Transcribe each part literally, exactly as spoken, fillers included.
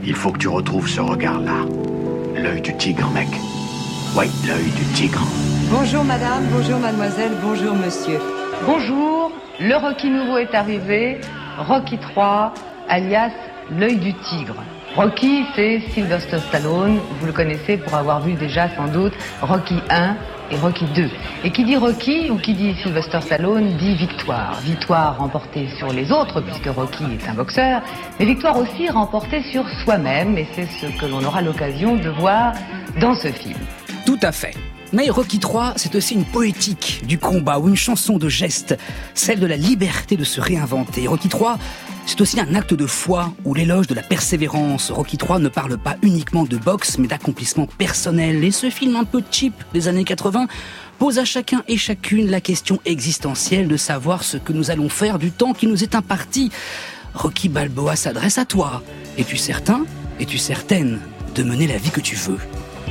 Il faut que tu retrouves ce regard-là. L'œil du tigre, mec. Oui, l'œil du tigre. Bonjour madame, bonjour mademoiselle, bonjour monsieur. Bonjour, le Rocky nouveau est arrivé, Rocky trois, alias l'œil du tigre. Rocky, c'est Sylvester Stallone, vous le connaissez pour avoir vu déjà sans doute Rocky un et Rocky deux. Et qui dit Rocky ou qui dit Sylvester Stallone dit victoire. Victoire remportée sur les autres puisque Rocky est un boxeur, mais victoire aussi remportée sur soi-même et c'est ce que l'on aura l'occasion de voir dans ce film. Tout à fait. Mais Rocky trois, c'est aussi une poétique du combat ou une chanson de geste, celle de la liberté de se réinventer. Rocky trois, c'est aussi un acte de foi ou l'éloge de la persévérance. Rocky trois ne parle pas uniquement de boxe, mais d'accomplissement personnel. Et ce film un peu cheap des années quatre-vingts pose à chacun et chacune la question existentielle de savoir ce que nous allons faire du temps qui nous est imparti. Rocky Balboa s'adresse à toi. Es-tu certain, es-tu certaine de mener la vie que tu veux ?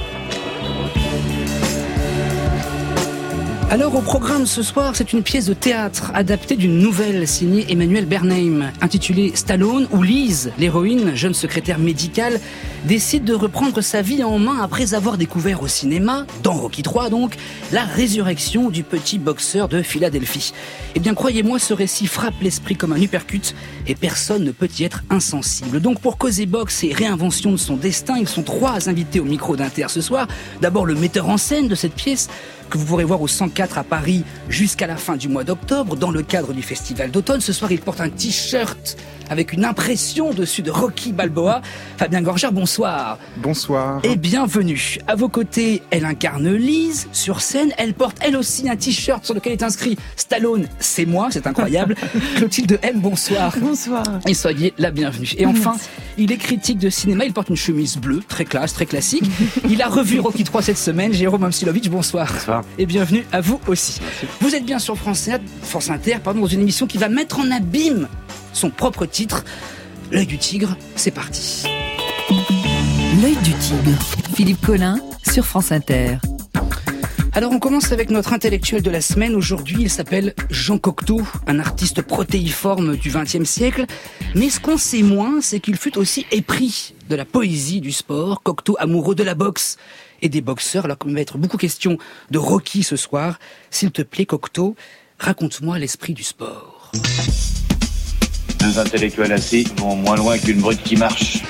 Alors au programme ce soir, c'est une pièce de théâtre adaptée d'une nouvelle signée Emmanuel Bernheim, intitulée Stallone, où Lise, l'héroïne, jeune secrétaire médicale, décide de reprendre sa vie en main après avoir découvert au cinéma, dans Rocky trois donc, la résurrection du petit boxeur de Philadelphie. Eh bien croyez-moi, ce récit frappe l'esprit comme un uppercut et personne ne peut y être insensible. Donc pour causer boxe et réinvention de son destin, ils sont trois invités au micro d'Inter ce soir. D'abord le metteur en scène de cette pièce, que vous pourrez voir au cent quatre à Paris jusqu'à la fin du mois d'octobre, dans le cadre du festival d'automne. Ce soir, il porte un t-shirt avec une impression dessus de Rocky Balboa. Fabien Gorgère, bonsoir. Bonsoir. Et bienvenue. À vos côtés, elle incarne Lise sur scène. Elle porte elle aussi un t-shirt sur lequel est inscrit Stallone, c'est moi, c'est incroyable. Clotilde M, bonsoir. Bonsoir. Et soyez la bienvenue. Et enfin, il est critique de cinéma, il porte une chemise bleue, très classe, très classique. Il a revu Rocky trois cette semaine. Jérôme Amsilovic, bonsoir. Bonsoir. Et bienvenue à vous aussi. Merci. Vous êtes bien sur France Inter, France Inter, pardon, dans une émission qui va mettre en abîme son propre titre, L'œil du tigre. C'est parti. L'œil du tigre, Philippe Collin sur France Inter. Alors on commence avec notre intellectuel de la semaine. Aujourd'hui, il s'appelle Jean Cocteau, un artiste protéiforme du vingtième siècle. Mais ce qu'on sait moins, c'est qu'il fut aussi épris de la poésie du sport. Cocteau, amoureux de la boxe et des boxeurs. Alors comme il va être beaucoup question de Rocky ce soir, s'il te plaît Cocteau, raconte-moi l'esprit du sport. Deux intellectuels assis vont moins loin qu'une brute qui marche.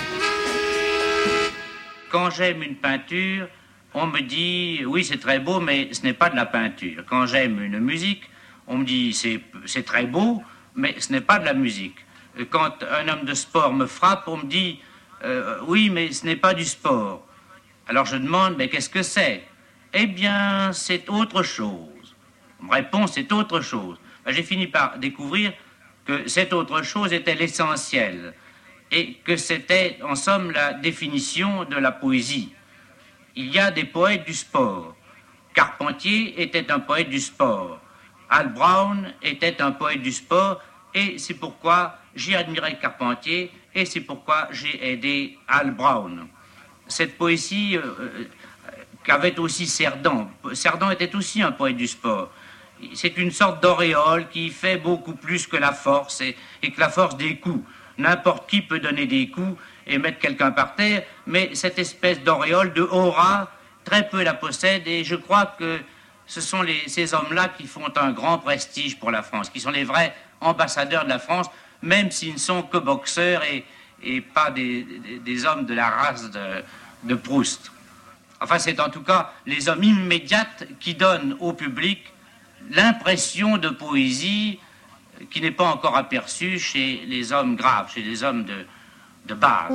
Quand j'aime une peinture, on me dit, oui, c'est très beau, mais ce n'est pas de la peinture. Quand j'aime une musique, on me dit, c'est, c'est très beau, mais ce n'est pas de la musique. Quand un homme de sport me frappe, on me dit, euh, oui, mais ce n'est pas du sport. Alors je demande, mais qu'est-ce que c'est ? Eh bien, c'est autre chose. On me répond, c'est autre chose. Ben, j'ai fini par découvrir que cette autre chose était l'essentiel et que c'était, en somme, la définition de la poésie. Il y a des poètes du sport. Carpentier était un poète du sport. Al Brown était un poète du sport et c'est pourquoi j'ai admiré Carpentier et c'est pourquoi j'ai aidé Al Brown. Cette poésie euh, qu'avait aussi Cerdan. Cerdan était aussi un poète du sport. C'est une sorte d'auréole qui fait beaucoup plus que la force et, et que la force des coups. N'importe qui peut donner des coups et mettre quelqu'un par terre, mais cette espèce d'auréole, de aura, très peu la possèdent et je crois que ce sont les, ces hommes-là qui font un grand prestige pour la France, qui sont les vrais ambassadeurs de la France, même s'ils ne sont que boxeurs et, et pas des, des, des hommes de la race de, de Proust. Enfin, c'est en tout cas les hommes immédiats qui donnent au public l'impression de poésie qui n'est pas encore aperçue chez les hommes graves, chez les hommes de, de base.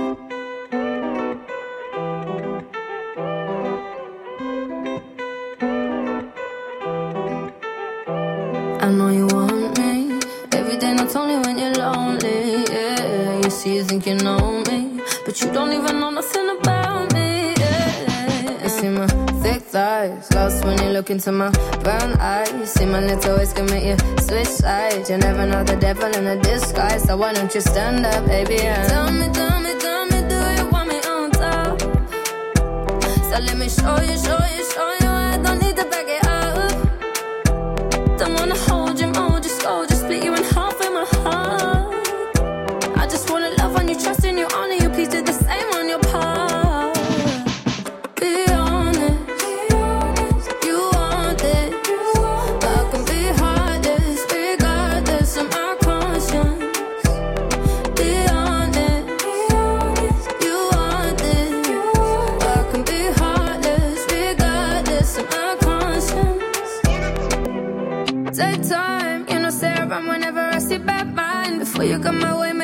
I know you want me every day, not only when you're lonely. Yeah, you see, you think you know me, but you don't even know nothing about me. Yeah, you see my thick thighs, lost when you look into my brown eyes. See my little ways can make you switch sides. You never know the devil in a disguise, so why don't you stand up, baby? And tell me, tell me, tell me, do you want me on top? So let me show you, show you, show you. I don't need to back it up. Don't wanna hold you, mold you, slow, just split you in half in my heart. I just wanna love on you, trust in you, honor you, please do the same.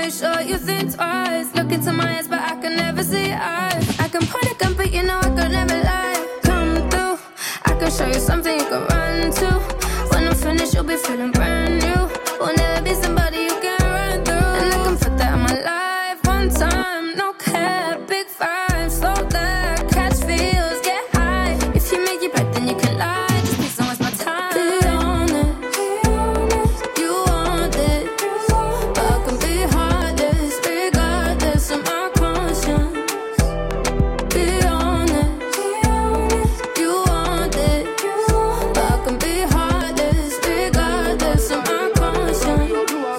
make sure you think twice. Look into my eyes, but I can never see eyes. I can point a gun, but you know I could never lie. Come through, I can show you something you can run to. When I'm finished, you'll be feeling brand new. Will never be somebody you can run through. And I can put that in my life one time. No cap, big five, slow that, catch feels, get high. If you make your bet, then you can lie. Just please don't waste my time. Be honest, you want it, but I can be hardest, regardless of my conscience. Be honest, you want it, but I can be hardest, regardless of my conscience.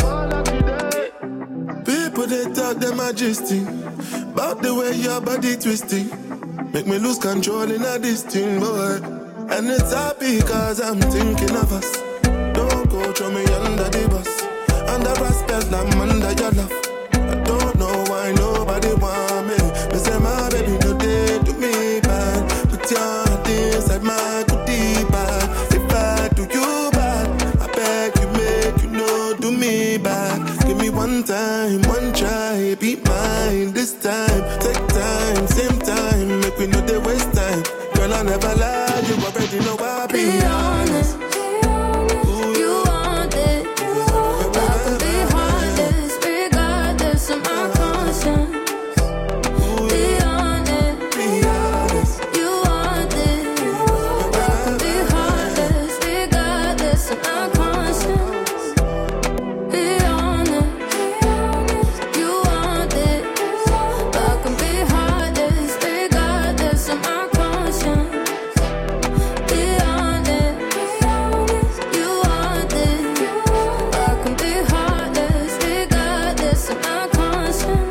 People they talk them majesty about the way your body twisting, make me lose control in a this thing, boy. And it's happy cause I'm thinking of us. Don't go throw me under the bus. Under respect, I'm under your love. I don't know why nobody want me. Me say my baby no day do me bad. Put your heart inside my goodie bag. If I do you bad, I beg you make you know do me bad. Give me one time, one try, be mine this time. Take time, same time, make we know they waste time. Girl, I never lie, you already know I be, Be honest, you want it, but I can be hardest, regardless of my conscience. Be honest, you want it, but I can be hardest, regardless of my conscience. Be honest, you want it, but I can be hardest, regardless of my conscience. Be honest, you want it, but I can be hardest, regardless of my conscience.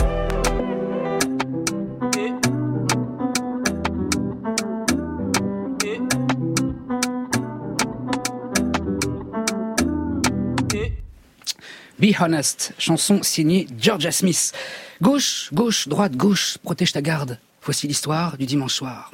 Be Honest, chanson signée Georgia Smith. Gauche, gauche, droite, gauche, protège ta garde. Voici l'histoire du dimanche soir.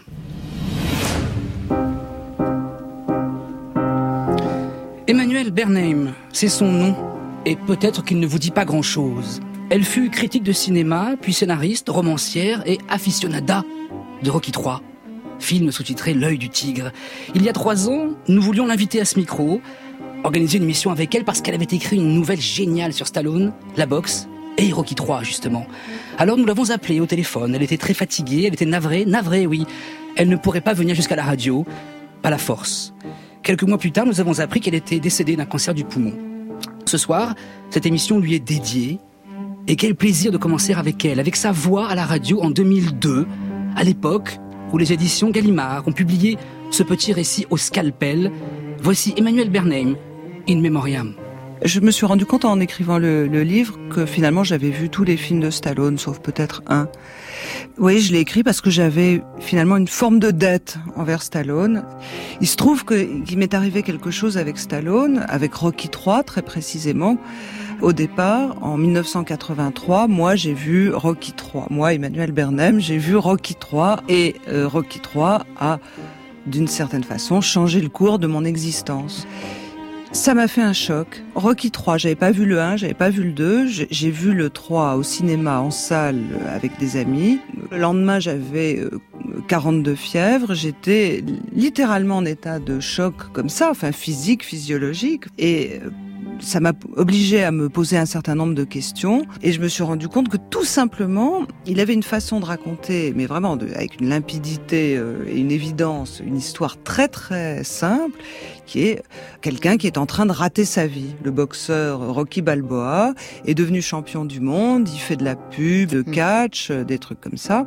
Emmanuelle Bernheim, c'est son nom, et peut-être qu'il ne vous dit pas grand-chose. Elle fut critique de cinéma, puis scénariste, romancière et aficionada de Rocky trois, film sous-titré L'œil du tigre. Il y a trois ans, nous voulions l'inviter à ce micro, organiser une émission avec elle parce qu'elle avait écrit une nouvelle géniale sur Stallone, la boxe et Rocky trois, justement. Alors nous l'avons appelée au téléphone, elle était très fatiguée, elle était navrée, navrée, oui. Elle ne pourrait pas venir jusqu'à la radio, pas la force. Quelques mois plus tard, nous avons appris qu'elle était décédée d'un cancer du poumon. Ce soir, cette émission lui est dédiée. Et quel plaisir de commencer avec elle, avec sa voix à la radio en deux mille deux, à l'époque où les éditions Gallimard ont publié ce petit récit au scalpel. Voici Emmanuelle Bernheim, In Memoriam. Je me suis rendu compte en écrivant le, le livre que finalement j'avais vu tous les films de Stallone, sauf peut-être un. Oui, je l'ai écrit parce que j'avais finalement une forme de dette envers Stallone. Il se trouve que, qu'il m'est arrivé quelque chose avec Stallone, avec Rocky trois très précisément. Au départ, en dix-neuf cent quatre-vingt-trois, moi j'ai vu Rocky trois. Moi, Emmanuelle Bernheim, j'ai vu Rocky trois et euh, Rocky trois a, d'une certaine façon, changé le cours de mon existence. Ça m'a fait un choc. Rocky trois, j'avais pas vu le un, j'avais pas vu le deux. J'ai vu le trois au cinéma, en salle, avec des amis. Le lendemain, j'avais quarante-deux fièvres. J'étais littéralement en état de choc comme ça, enfin physique, physiologique. Et ça m'a obligé à me poser un certain nombre de questions. Et je me suis rendu compte que tout simplement, il avait une façon de raconter, mais vraiment de, avec une limpidité et une évidence, une histoire très très simple, qui est quelqu'un qui est en train de rater sa vie. Le boxeur Rocky Balboa est devenu champion du monde, il fait de la pub, de catch, des trucs comme ça.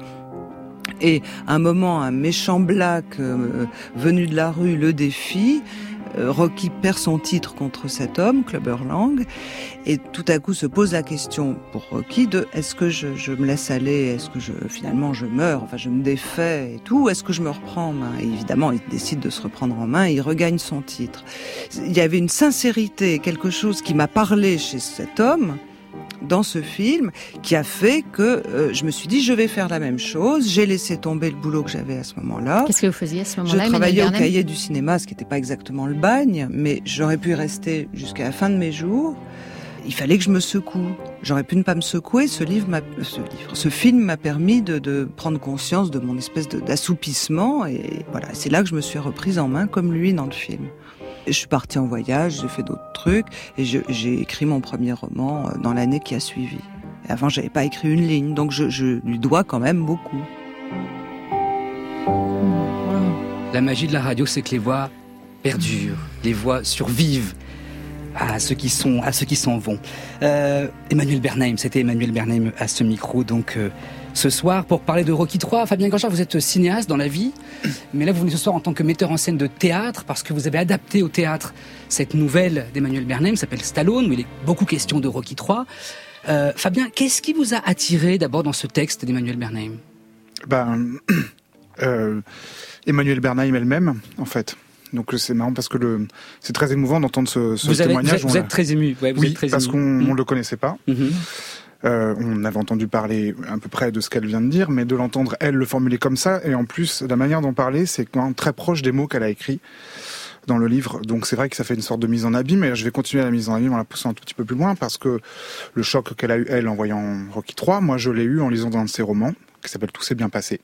Et à un moment, un méchant black euh, venu de la rue le défie. Rocky perd son titre contre cet homme, Clubber Lang, et tout à coup se pose la question pour Rocky de est-ce que je, je me laisse aller, est-ce que je, finalement je meurs, enfin je me défais et tout, ou est-ce que je me reprends en main? Et évidemment, il décide de se reprendre en main et il regagne son titre. Il y avait une sincérité, quelque chose qui m'a parlé chez cet homme, dans ce film, qui a fait que euh, je me suis dit je vais faire la même chose. J'ai laissé tomber le boulot que j'avais à ce moment-là. Qu'est-ce que vous faisiez à ce moment-là? Je travaillais au Cahier du cinéma, ce qui n'était pas exactement le bagne, mais j'aurais pu y rester jusqu'à la fin de mes jours. il fallait que je me secoue. J'aurais pu ne pas me secouer. Ce livre, m'a, ce livre, ce film m'a permis de, de prendre conscience de mon espèce de, d'assoupissement. Et voilà, c'est là que je me suis reprise en main, comme lui dans le film. Et je suis partie en voyage, j'ai fait d'autres trucs, et je, j'ai écrit mon premier roman dans l'année qui a suivi. Et avant, j'avais pas écrit une ligne, donc je, je lui dois quand même beaucoup. La magie de la radio, c'est que les voix perdurent, les voix survivent à ceux qui sont, à ceux qui s'en vont. Euh, Emmanuel Bernheim, c'était Emmanuel Bernheim à ce micro, donc euh, ce soir pour parler de Rocky trois. Fabien Ganchard, vous êtes cinéaste dans la vie, mais là vous venez ce soir en tant que metteur en scène de théâtre parce que vous avez adapté au théâtre cette nouvelle d'Emmanuel Bernheim, s'appelle Stallone, où il est beaucoup question de Rocky trois. Euh, Fabien, qu'est-ce qui vous a attiré d'abord dans ce texte d'Emmanuel Bernheim ? Ben, euh, Emmanuel Bernheim elle-même, en fait. Donc c'est marrant parce que le, c'est très émouvant d'entendre ce, ce vous avez, témoignage. Vous êtes, vous êtes très ému. Ouais, vous oui, êtes très parce ému. qu'on mmh. ne le connaissait pas. Mmh. Euh, on avait entendu parler à peu près de ce qu'elle vient de dire, mais de l'entendre elle le formuler comme ça, et en plus la manière d'en parler, c'est quand même très proche des mots qu'elle a écrits dans le livre. Donc c'est vrai que ça fait une sorte de mise en abîme, et je vais continuer la mise en abîme en la poussant un tout petit peu plus loin, parce que le choc qu'elle a eu elle en voyant Rocky trois, moi je l'ai eu en lisant dans un de ses romans qui s'appelle Tout s'est bien passé.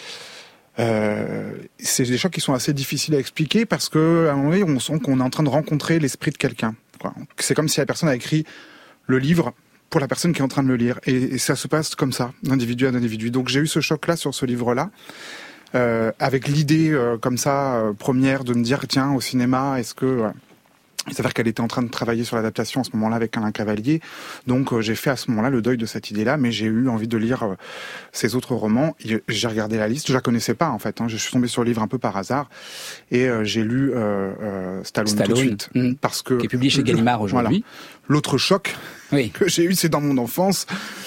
Euh, c'est des chocs qui sont assez difficiles à expliquer parce que à un moment donné, on sent qu'on est en train de rencontrer l'esprit de quelqu'un, quoi. C'est comme si la personne a écrit le livre pour la personne qui est en train de le lire, et, et ça se passe comme ça, d'individu à individu. Donc j'ai eu ce choc-là sur ce livre-là, euh, avec l'idée euh, comme ça euh, première de me dire tiens, au cinéma, est-ce que euh, il s'avère qu'elle était en train de travailler sur l'adaptation à ce moment-là avec Alain Cavalier, donc euh, j'ai fait à ce moment-là le deuil de cette idée-là, mais j'ai eu envie de lire euh, ses autres romans. J'ai regardé la liste, je la connaissais pas en fait, hein. Je suis tombé sur le livre un peu par hasard, et euh, j'ai lu euh, euh, Stallone, Stallone tout de suite, mmh. parce que qui est publié chez Gallimard aujourd'hui. Voilà. L'autre choc oui. que j'ai eu, c'est dans mon enfance,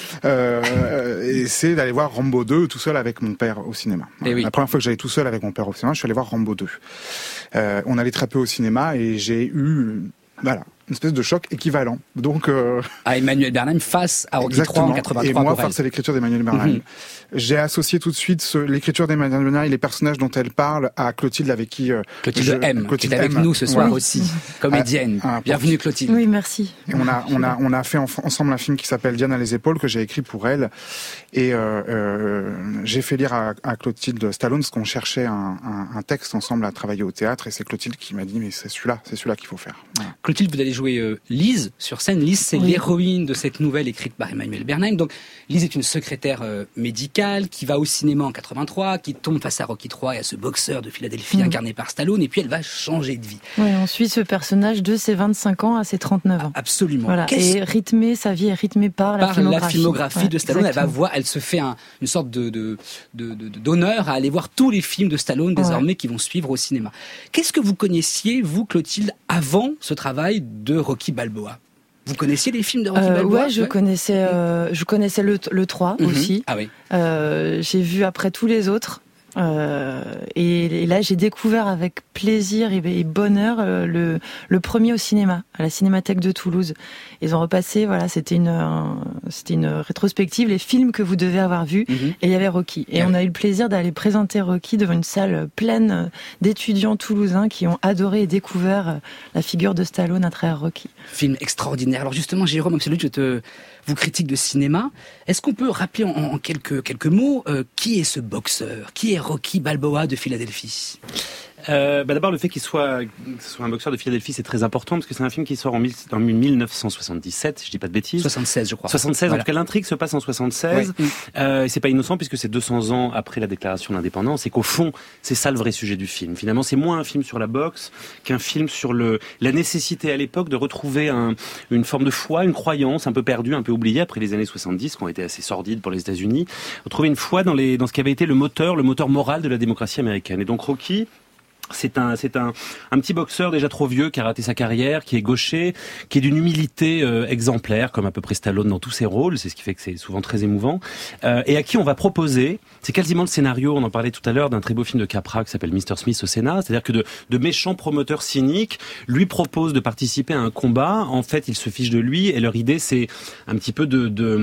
euh, et c'est d'aller voir Rambo deux tout seul avec mon père au cinéma. Voilà. Oui. La première fois que j'allais tout seul avec mon père au cinéma, je suis allé voir Rambo deux. Euh, on allait très peu au cinéma, et j'ai eu, voilà, une espèce de choc équivalent. Donc euh... à Emmanuel Bernheim face à Rocky trois en quatre-vingt-trois. Et moi, face à l'écriture d'Emmanuel Bernheim. Mm-hmm. J'ai associé tout de suite ce, l'écriture d'Emmanuel Bernheim et les personnages dont elle parle à Clotilde, avec qui euh, Clotilde je, M, Clotilde qui est avec M. nous ce soir oui. aussi, comédienne. Ah, ah, Bienvenue Clotilde. Oui, merci. Et on a on a on a fait en, ensemble un film qui s'appelle Diane à les épaules, que j'ai écrit pour elle, et euh, euh, j'ai fait lire à, à Clotilde Stallone parce qu'on cherchait un, un, un texte ensemble à travailler au théâtre, et c'est Clotilde qui m'a dit mais c'est celui-là, c'est celui-là qu'il faut faire. Voilà. Clotilde, vous allez jouer euh, Lise sur scène. Lise, c'est oui. l'héroïne de cette nouvelle écrite par Emmanuel Bernheim. Donc, Lise est une secrétaire euh, médicale qui va au cinéma en quatre-vingt-trois, qui tombe face à Rocky trois et à ce boxeur de Philadelphie mmh. incarné par Stallone, et puis elle va changer de vie. Oui, on suit ce personnage de ses vingt-cinq ans à ses trente-neuf ans. Absolument. Voilà. Et rythmé, sa vie est rythmée par, par la filmographie, la filmographie ouais, de Stallone. Exactement. Elle va voir, elle se fait un, une sorte de, de, de, de, d'honneur à aller voir tous les films de Stallone désormais ouais. qui vont suivre au cinéma. Qu'est-ce que vous connaissiez, vous, Clotilde, avant ce travail de Rocky Balboa? Vous connaissiez les films de Rocky euh, Balboa? Ouais, je ouais. connaissais, euh, je connaissais le, le trois mm-hmm. aussi. Ah oui. Euh, j'ai vu après tous les autres. Euh, et, et là, j'ai découvert avec plaisir et, et bonheur euh, le, le premier au cinéma, à la Cinémathèque de Toulouse. Ils ont repassé, voilà, c'était une, un, c'était une rétrospective, les films que vous devez avoir vus, mm-hmm. et il y avait Rocky. Et ah on a eu le plaisir d'aller présenter Rocky devant une salle pleine d'étudiants toulousains qui ont adoré et découvert la figure de Stallone à travers Rocky. Film extraordinaire. Alors justement, Jérôme Absolute, je te vous critique de cinéma. Est-ce qu'on peut rappeler en, en quelques, quelques mots euh, qui est ce boxeur? Qui est Rocky Balboa de Philadelphie? Euh, bah d'abord, le fait qu'il soit, que ce soit un boxeur de Philadelphie, c'est très important parce que c'est un film qui sort en, mille, en mille neuf cent soixante-dix-sept, je dis pas de bêtises. soixante-seize, je crois. soixante-seize, voilà. En tout cas, l'intrigue se passe en soixante-seize. Oui. Euh, et c'est pas innocent puisque c'est deux cents ans après la déclaration d'indépendance, et qu'au fond, c'est ça le vrai sujet du film. Finalement, c'est moins un film sur la boxe qu'un film sur le, la nécessité à l'époque de retrouver un, une forme de foi, une croyance un peu perdue, un peu oubliée après les années soixante-dix, qui ont été assez sordides pour les États-Unis. Retrouver une foi dans les, dans ce qui avait été le moteur, le moteur moral de la démocratie américaine. Et donc, Rocky, C'est un, c'est un, un petit boxeur déjà trop vieux qui a raté sa carrière, qui est gaucher, qui est d'une humilité euh, exemplaire, comme à peu près Stallone dans tous ses rôles. C'est ce qui fait que c'est souvent très émouvant. Euh, et à qui on va proposer, c'est quasiment le scénario, on en parlait tout à l'heure, d'un très beau film de Capra qui s'appelle mister Smith au Sénat. C'est-à-dire que de, de méchants promoteurs cyniques lui proposent de participer à un combat. En fait, ils se fichent de lui et leur idée, c'est un petit peu de... de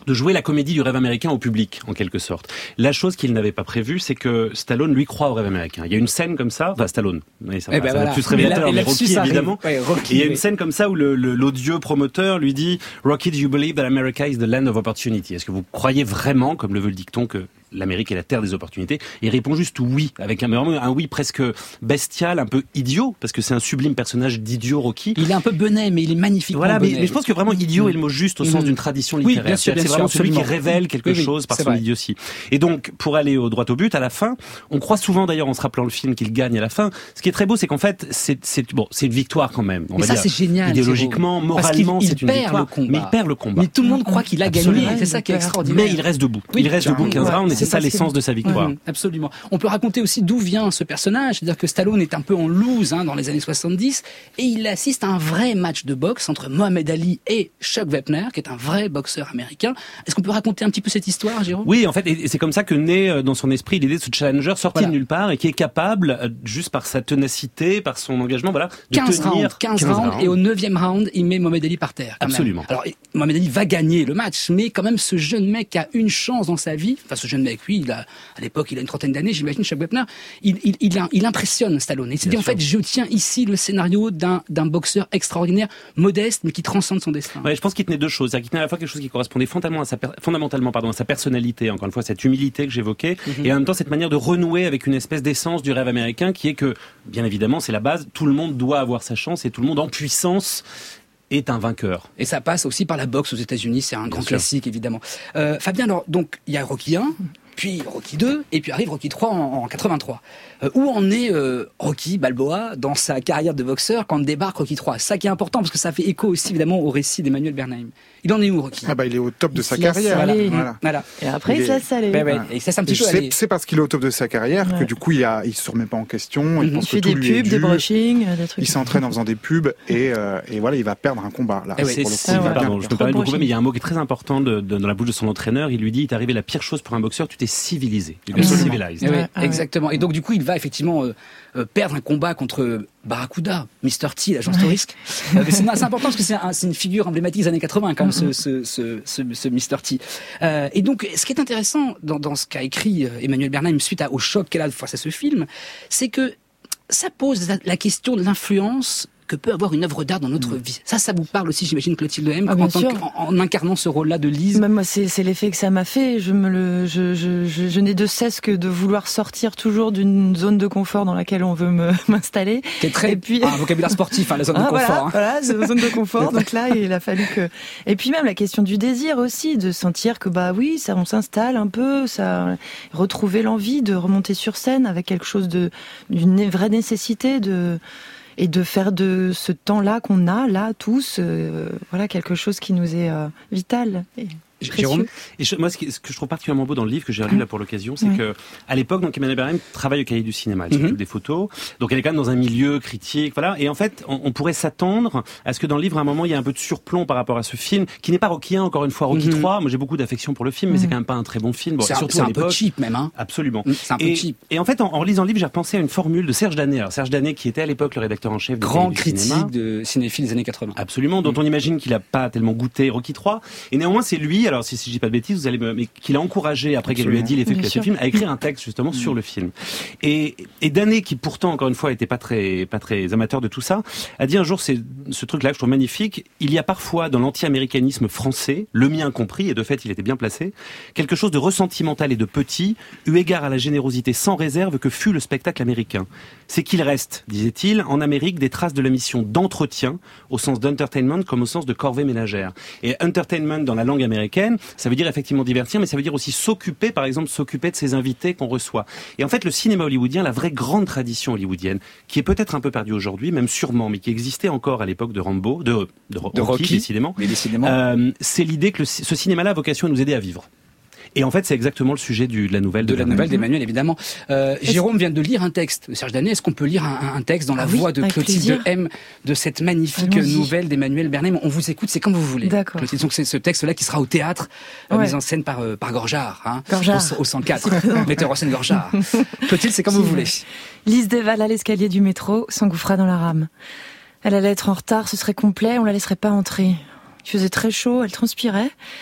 de jouer la comédie du rêve américain au public, en quelque sorte. La chose qu'il n'avait pas prévue, c'est que Stallone, lui, croit au rêve américain. Il y a une scène comme ça, enfin Stallone, mais ça, eh va, ben ça voilà. va plus se révélateur, mais, mais Rocky, évidemment. Ouais, Rocky, et il y a une oui. scène comme ça où le, le, l'odieux promoteur lui dit « Rocky, do you believe that America is the land of opportunity ?» Est-ce que vous croyez vraiment, comme le veut le dicton, que l'Amérique est la terre des opportunités? Et il répond juste oui, avec un, un oui presque bestial, un peu idiot, parce que c'est un sublime personnage d'idiot, Rocky. Il est un peu benet, mais il est magnifiquement Voilà, mais, benet. mais je pense que vraiment idiot est le mot juste au sens mmh. d'une tradition Oui, littéraire. bien sûr, bien c'est sûr, vraiment celui absolument. qui révèle quelque oui, oui, chose par son vrai. idiotie. Et donc, pour aller au droit au but, à la fin, on croit souvent d'ailleurs en se rappelant le film qu'il gagne à la fin. Ce qui est très beau, c'est qu'en fait, c'est, c'est, bon, c'est une victoire quand même. On mais va ça, dire. c'est génial. Idéologiquement, moralement, il, il c'est une victoire. Mais il perd le combat. Mais tout le monde croit qu'il a Absolument. gagné. C'est ça qui est extraordinaire. Mais il reste debout. Oui, il reste debout quinze ouais, rounds et c'est ça l'essence de sa victoire. Mmh, absolument. On peut raconter aussi d'où vient ce personnage. C'est-à-dire que Stallone est un peu en loose hein, dans les années soixante-dix et il assiste à un vrai match de boxe entre Mohamed Ali et Chuck Wepner, qui est un vrai boxeur américain. Est-ce qu'on peut raconter un petit peu cette histoire, Jérôme ? Oui, en fait, et c'est comme ça que naît dans son esprit l'idée de ce challenger sorti voilà. de nulle part et qui est capable, juste par sa ténacité, par son engagement, voilà, de quinze tenir rounds, quinze rounds, et au neuvième round, il met Mohamed Ali par terre. Quand Absolument. Même. Alors, Mohamed Ali va gagner le match, mais quand même, ce jeune mec a une chance dans sa vie. Enfin, ce jeune mec, oui, il a, à l'époque, il a une trentaine d'années, j'imagine, Chuck Wepner. Il, il, il, il impressionne Stallone. Il s'est dit, en fait, je tiens ici le scénario d'un, d'un boxeur extraordinaire, modeste, mais qui transcende son destin. Ouais, je pense qu'il tenait deux choses. C'est-à-dire qu'il tenait à la fois quelque chose qui correspondait fondamentalement à sa, per... fondamentalement, pardon, à sa personnalité, encore une fois, cette humilité que j'évoquais, mm-hmm. et en même temps, cette manière de renouer avec une espèce d'essence du rêve américain qui est que, bien évidemment, c'est la base, tout le monde doit avoir sa chance et tout le monde en puissance est un vainqueur. Et ça passe aussi par la boxe aux États-Unis, c'est un grand sûr. classique, évidemment. Euh, Fabien, alors, donc, il y a Rocky un, puis Rocky deux, et puis arrive Rocky trois en, en quatre-vingt-trois. Euh, où en est euh, Rocky Balboa dans sa carrière de boxeur quand débarque Rocky trois? Ça qui est important, parce que ça fait écho aussi, évidemment, au récit d'Emmanuel Bernheim. Il en est où, Rocky? Ah bah, il est au top de il sa se laisse carrière. aller. Voilà. Voilà. Et après, il, il se laisse aller. Ouais, ouais. Et ça, c'est un petit peu c'est, aller. c'est parce qu'il est au top de sa carrière ouais. que du coup, il a, il se remet pas en question. Il mmh. pense il que fait tout des lui est pubs, dû. des brushings, des trucs. Il s'entraîne en faisant des pubs et, euh, et voilà, il va perdre un combat. Là, et ouais, pour le coup, c'est, il va pardon, bien je me permets de vous couper, mais il y a un mot qui est très important de, de, dans la bouche de son entraîneur. Il lui dit, il t'est arrivé la pire chose pour un boxeur, tu t'es civilisé. Tu t'es civilisé. Ouais, ouais, ah, exactement. Ouais. Et donc, du coup, il va effectivement euh, euh, perdre un combat contre Barracuda, mister T, l'agence de risque. Euh, c'est, c'est important parce que c'est, un, c'est une figure emblématique des années quatre-vingts, quand même, ce, ce, ce, ce, ce mister T. Euh, et donc, ce qui est intéressant dans, dans ce qu'a écrit Emmanuel Bernheim suite à, au choc qu'elle a face à ce film, c'est que ça pose la, la question de l'influence que peut avoir une œuvre d'art dans notre vie. Ça, ça vous parle aussi, j'imagine, Clotilde M, ah, en, tant que, en, en incarnant ce rôle-là de Lise. Même moi, c'est, c'est l'effet que ça m'a fait. Je, me le, je, je, je, je n'ai de cesse que de vouloir sortir toujours d'une zone de confort dans laquelle on veut me, m'installer. C'est très, et puis, un vocabulaire sportif, hein, la zone ah, de confort. Voilà, hein. voilà, c'est la zone de confort. Donc là, il a fallu que. Et puis même la question du désir aussi, de sentir que bah oui, ça, on s'installe un peu, ça, retrouver l'envie de remonter sur scène avec quelque chose de, d'une vraie nécessité de. Et de faire de ce temps-là qu'on a, là, tous, euh, voilà, quelque chose qui nous est euh, vital. Et... Jérôme, et je, moi, ce, qui, ce que je trouve particulièrement beau dans le livre que j'ai lu là pour l'occasion, c'est oui. que à l'époque, donc Emmanuel Bernheim travaille au Cahier du cinéma, elle s'occupe mm-hmm. des photos, donc elle est quand même dans un milieu critique, voilà. Et en fait, on, on pourrait s'attendre à ce que dans le livre, à un moment, il y a un peu de surplomb par rapport à ce film, qui n'est pas Rocky un, encore une fois, Rocky mm-hmm. trois. Moi, j'ai beaucoup d'affection pour le film, mais mm-hmm. c'est quand même pas un très bon film. Bon, c'est, surtout un, c'est à un l'époque. peu cheap même, hein. Absolument. Mm, c'est un peu et, cheap. Et en fait, en, en lisant le livre, j'ai repensé à une formule de Serge Danet. Alors Serge Danet, qui était à l'époque le rédacteur en chef du grand du critique cinéma. de cinéphile des années quatre-vingts. Absolument, dont mm. on imagine qu'il a pas tellement goûté Rocky trois. Et néanmoins, c'est lui. Alors si, si je dis pas de bêtises, vous allez me, mais qu'il a encouragé après qu'elle lui a dit l'effet que ce film à écrire un texte justement mmh. sur le film. Et, et Danet, qui pourtant encore une fois était pas très pas très amateur de tout ça, a dit un jour c'est ce truc-là que je trouve magnifique. Il y a parfois dans l'anti-américanisme français, le mien compris, et de fait il était bien placé, quelque chose de ressentimental et de petit, eu égard à la générosité sans réserve que fut le spectacle américain. C'est qu'il reste, disait-il, en Amérique des traces de la mission d'entretien au sens d'entertainment comme au sens de corvée ménagère. Et entertainment dans la langue américaine, ça veut dire effectivement divertir, mais ça veut dire aussi s'occuper, par exemple, s'occuper de ses invités qu'on reçoit. Et en fait, le cinéma hollywoodien, la vraie grande tradition hollywoodienne, qui est peut-être un peu perdue aujourd'hui, même sûrement, mais qui existait encore à l'époque de Rambo, de, de, Rocky, de Rocky, décidément, mais décidément. Euh, c'est l'idée que le, ce cinéma-là a vocation à nous aider à vivre. Et en fait, c'est exactement le sujet du, de la nouvelle de, de la nouvelle d'Emmanuel, évidemment. Euh, Jérôme vient de lire un texte de Serge Danet. Est-ce qu'on peut lire un, un texte dans la ah oui, voix de Clotilde M de cette magnifique Allons-y. nouvelle d'Emmanuel Bernheim? On vous écoute, c'est comme vous voulez. D'accord. Clotilde, donc c'est ce texte-là qui sera au théâtre, ouais. mis en scène par euh, par Gorjard, hein, Gorjard. Au, au cent quatre, metteur en scène Gorjard. Clotilde, c'est comme vous voulez. Lise dévale à l'escalier du métro, s'engouffra dans la rame. Elle allait être en retard, ce serait complet, on la laisserait pas entrer. Il faisait très chaud, elle transpirait.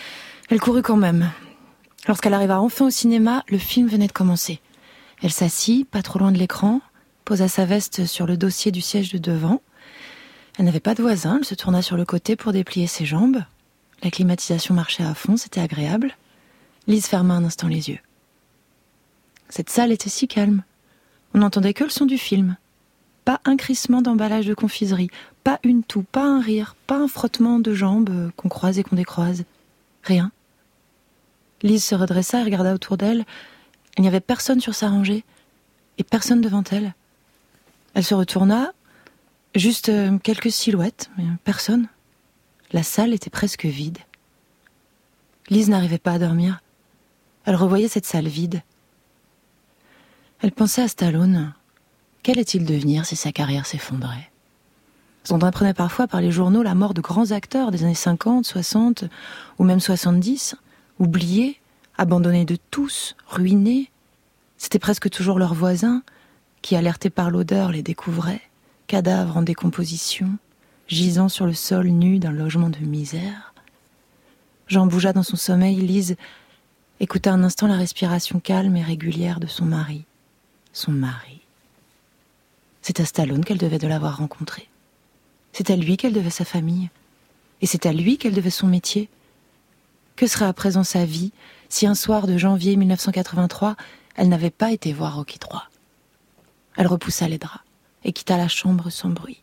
Elle courut quand même. Lorsqu'elle arriva enfin au cinéma, le film venait de commencer. Elle s'assit, pas trop loin de l'écran, posa sa veste sur le dossier du siège de devant. Elle n'avait pas de voisin, elle se tourna sur le côté pour déplier ses jambes. La climatisation marchait à fond, c'était agréable. Lise ferma un instant les yeux. Cette salle était si calme. On n'entendait que le son du film. Pas un crissement d'emballage de confiserie, pas une toux, pas un rire, pas un frottement de jambes qu'on croise et qu'on décroise. Rien. Lise se redressa et regarda autour d'elle. Il n'y avait personne sur sa rangée et personne devant elle. Elle se retourna, juste quelques silhouettes, mais personne. La salle était presque vide. Lise n'arrivait pas à dormir. Elle revoyait cette salle vide. Elle pensait à Stallone. Qu'allait-il devenir si sa carrière s'effondrait ? On apprenait parfois par les journaux la mort de grands acteurs des années cinquante, soixante ou même soixante-dix, oubliés, abandonnés de tous, ruinés. C'était presque toujours leurs voisins qui, alertés par l'odeur, les découvraient, cadavres en décomposition, gisant sur le sol nu d'un logement de misère. Jean bougea dans son sommeil, Lise écouta un instant la respiration calme et régulière de son mari. Son mari. C'est à Stallone qu'elle devait de l'avoir rencontré. C'est à lui qu'elle devait sa famille. Et c'est à lui qu'elle devait son métier. Que serait à présent sa vie si un soir de janvier mille neuf cent quatre-vingt-trois, elle n'avait pas été voir Rocky trois ? Elle repoussa les draps et quitta la chambre sans bruit.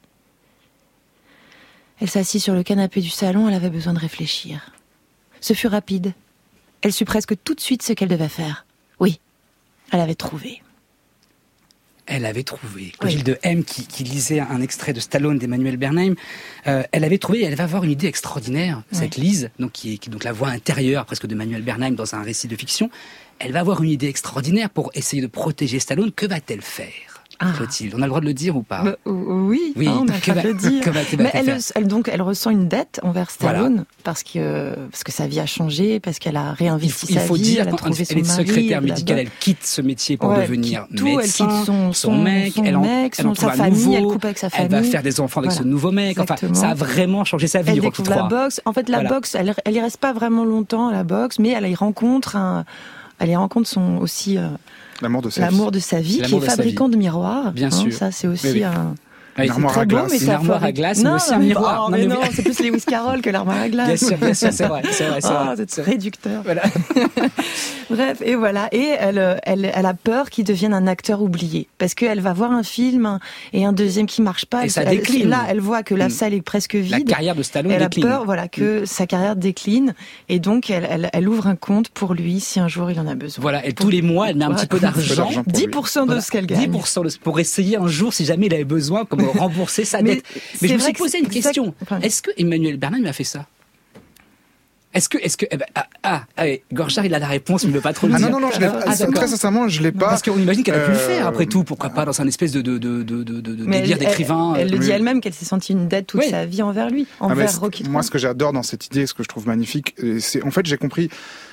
Elle s'assit sur le canapé du salon, elle avait besoin de réfléchir. Ce fut rapide. Elle sut presque tout de suite ce qu'elle devait faire. Oui, elle avait trouvé. Elle avait trouvé. Clotilde oui. M, qui, qui lisait un extrait de Stallone d'Emmanuel Bernheim, euh, elle avait trouvé, elle va avoir une idée extraordinaire, oui. cette Lise, donc, qui est qui, donc la voix intérieure presque d'Emmanuel Bernheim dans un récit de fiction. Elle va avoir une idée extraordinaire pour essayer de protéger Stallone. Que va-t-elle faire ? Ah. Clotilde, on a le droit de le dire ou pas ? bah, Oui, oui. Hein, on a le droit de le dire. Que va, que va Mais elle, elle, donc, elle ressent une dette envers Stallone voilà. parce, que, parce que sa vie a changé, parce qu'elle a réinvesti il, sa il faut vie. dire, elle a trouvé elle est son secrétaire mari, médicale, elle quitte ce métier pour ouais, devenir tout, médecin. Elle quitte son, son, son mec, son elle en, mec elle en son, sa un famille, nouveau, elle coupe avec sa famille. Elle va faire des enfants avec voilà. ce nouveau mec. Enfin, ça a vraiment changé sa vie. Elle Rocky découvre trois. la boxe. En fait, la voilà. boxe, elle, elle y reste pas vraiment longtemps à la boxe, mais elle y rencontre un, elle y rencontre son aussi. Euh, L'amour de sa L'amour vie, de sa vie qui est fabricant de miroirs. Bien hein, sûr. Ça, c'est aussi oui, oui. un... Une armoire à glace. Beau, une armoire à glace, mais aussi un miroir. Oh, non, mais mais non, c'est plus Lewis Carroll que l'armoire à glace. Bien sûr, bien sûr, c'est vrai, c'est vrai, c'est vrai. Oh, c'est réducteur. Voilà. Bref, et voilà. Et elle, elle, elle a peur qu'il devienne un acteur oublié. Parce qu'elle va voir un film un, et un deuxième qui marche pas. Et elle, ça elle, décline. Là, elle voit que la mmh. salle est presque vide. La carrière de Stallone elle décline. Elle a peur, voilà, que mmh. sa carrière décline. Et donc, elle, elle, elle ouvre un compte pour lui si un jour il en a besoin. Voilà. Et pour, tous les mois, elle met un petit peu d'argent. dix pour cent de voilà. ce qu'elle gagne. dix pour cent pour essayer un jour, si jamais il avait besoin, comme rembourser sa dette. Mais je me suis posé une question. Enfin, est-ce que Emmanuel Bernheim a fait ça ? Est-ce que, est-ce que, eh ben, ah, ah, allez, Gorchard, il a la réponse, mais il ne veut pas trop le ah dire. Non, non, non, je l'ai, ah, très sincèrement, je l'ai pas. Parce qu'on imagine qu'elle a pu euh... le faire, après tout, pourquoi pas, dans un espèce de, de, de, de, de, de délire elle, d'écrivain. Elle, elle le oui. dit elle-même qu'elle s'est sentie une dette toute oui. sa vie envers lui, envers ah, Rocky trois. Moi, ce que j'adore dans cette idée, ce que je trouve magnifique, c'est, en fait, j'ai compris,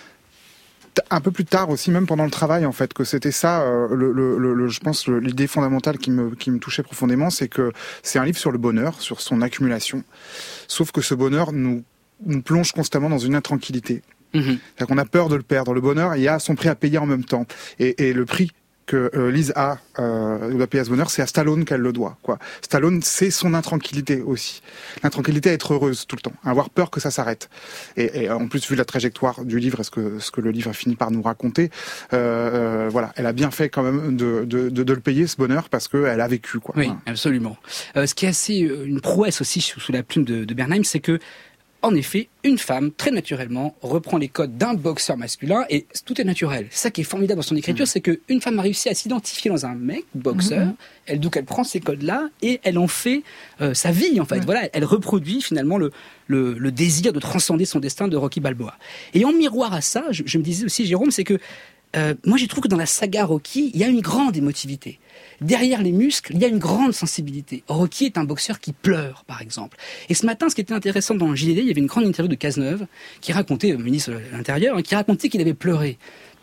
un peu plus tard aussi, même pendant le travail, en fait, que c'était ça, euh, le, le, le, je pense, le, l'idée fondamentale qui me, qui me touchait profondément, c'est que c'est un livre sur le bonheur, sur son accumulation. Sauf que ce bonheur nous, nous plonge constamment dans une intranquillité. Mmh. C'est-à-dire qu'on a peur de le perdre. Le bonheur, il y a son prix à payer en même temps. Et, et le prix que euh, Lise a, euh, doit payer à ce bonheur, c'est à Stallone qu'elle le doit, quoi. Stallone, c'est son intranquillité aussi. L'intranquillité à être heureuse tout le temps, à avoir peur que ça s'arrête. Et, et en plus, vu la trajectoire du livre et ce que, ce que le livre finit par nous raconter, euh, euh, voilà, elle a bien fait quand même de, de, de, de le payer, ce bonheur, parce qu'elle a vécu, quoi. Oui, voilà. Absolument. Euh, ce qui est assez une prouesse aussi sous, sous la plume de, de Bernheim, c'est que en effet, une femme, très naturellement, reprend les codes d'un boxeur masculin et tout est naturel. C'est ça qui est formidable dans son écriture, mmh. c'est qu'une femme a réussi à s'identifier dans un mec, boxeur, mmh. elle, donc elle prend ces codes-là et elle en fait euh, sa vie, en fait. Mmh. Voilà, elle reproduit finalement le, le, le désir de transcender son destin de Rocky Balboa. Et en miroir à ça, je, je me disais aussi, Jérôme, c'est que euh, moi j'ai trouvé que dans la saga Rocky, il y a une grande émotivité. Derrière les muscles, il y a une grande sensibilité. Rocky est un boxeur qui pleure, par exemple. Et ce matin, ce qui était intéressant dans le J D D, il y avait une grande interview de Cazeneuve qui racontait, le ministre de l'Intérieur, qui racontait qu'il avait pleuré.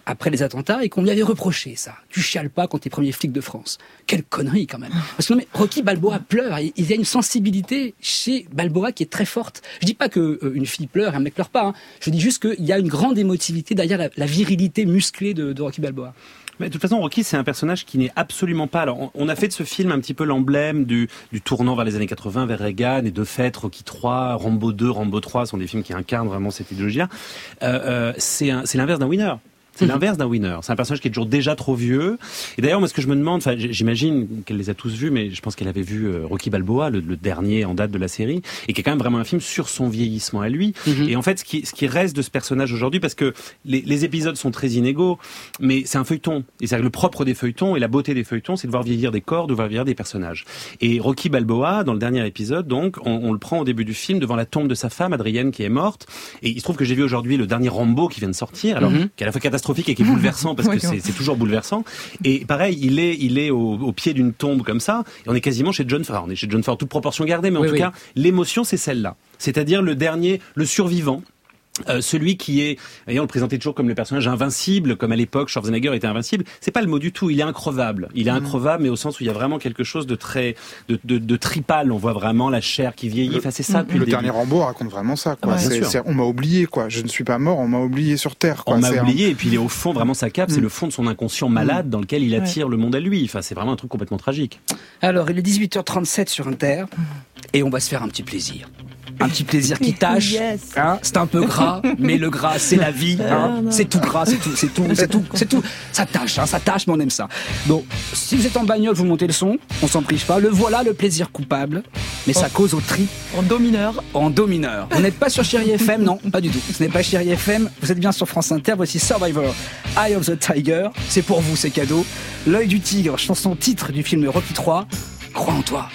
après les attentats et qu'on lui avait reproché ça. Tu chiales pas quand t'es premier flic de France. Quelle connerie quand même. Parce que non, mais Rocky Balboa pleure. Il y a une sensibilité chez Balboa qui est très forte. Je dis pas que euh, une fille pleure et un mec pleure pas. Hein. Je dis juste qu'il y a une grande émotivité derrière la, la virilité musclée de, de Rocky Balboa. Mais de toute façon, Rocky, c'est un personnage qui n'est absolument pas... Alors, on a fait de ce film un petit peu l'emblème du, du tournant vers les années quatre-vingts, vers Reagan, et de fait, Rocky trois, Rambo deux, Rambo trois sont des films qui incarnent vraiment cette idéologie-là. Euh, euh, c'est, un, c'est l'inverse d'un winner. C'est l'inverse d'un winner. C'est un personnage qui est toujours déjà trop vieux. Et d'ailleurs, moi, ce que je me demande, enfin, j'imagine qu'elle les a tous vus, mais je pense qu'elle avait vu euh, Rocky Balboa, le, le dernier en date de la série, et qui est quand même vraiment un film sur son vieillissement à lui. Mm-hmm. Et en fait, ce qui, ce qui reste de ce personnage aujourd'hui, parce que les, les épisodes sont très inégaux, mais c'est un feuilleton. Et c'est le propre des feuilletons et la beauté des feuilletons, c'est de voir vieillir des corps, de voir vieillir des personnages. Et Rocky Balboa, dans le dernier épisode, donc, on, on le prend au début du film devant la tombe de sa femme, Adrienne, qui est morte. Et il se trouve que j'ai vu aujourd'hui le dernier Rambo qui vient de sortir, alors, mm-hmm. qui est à la fois catastrophique et qui est bouleversant. Parce que c'est, c'est toujours bouleversant. Et pareil, il est, il est au, au pied d'une tombe comme ça, et on est quasiment chez John Ford. On est chez John Ford, toute proportion gardée, mais en oui, tout oui. cas, l'émotion, c'est celle-là. C'est-à-dire le dernier, le survivant. Euh, celui qui est, ayant le présenté toujours comme le personnage invincible, comme à l'époque Schwarzenegger était invincible, c'est pas le mot du tout. Il est increvable. Il est mmh. increvable, mais au sens où il y a vraiment quelque chose de très, de, de, de tripal. On voit vraiment la chair qui vieillit. Enfin, c'est ça. Mmh. Le, le dernier Rambo raconte vraiment ça. Quoi. Ouais, c'est, c'est, on m'a oublié, quoi. Je ne suis pas mort. On m'a oublié sur Terre. Quoi. On m'a c'est oublié, un... et puis il est au fond vraiment sa cape. Mmh. C'est le fond de son inconscient malade mmh. dans lequel il attire ouais. le monde à lui. Enfin, c'est vraiment un truc complètement tragique. Alors, il est dix-huit heures trente-sept sur Inter, et on va se faire un petit plaisir. Un petit plaisir qui tâche, yes. hein, c'est un peu gras, mais le gras c'est la vie, hein, c'est tout gras, c'est tout, c'est tout, c'est tout, c'est tout, ça tâche, hein, ça tâche, mais on aime ça. Bon, si vous êtes en bagnole, vous montez le son, on s'en prive pas, le voilà le plaisir coupable, mais ça cause au tri. En do mineur. En do mineur. Vous n'êtes pas sur Chérie F M, non, pas du tout. Ce n'est pas Chérie F M, vous êtes bien sur France Inter, voici Survivor, Eye of the Tiger, c'est pour vous, c'est cadeau. L'œil du tigre, chanson titre du film Rocky trois, crois en toi.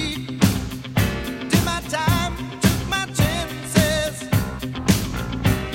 Did my time, took my chances.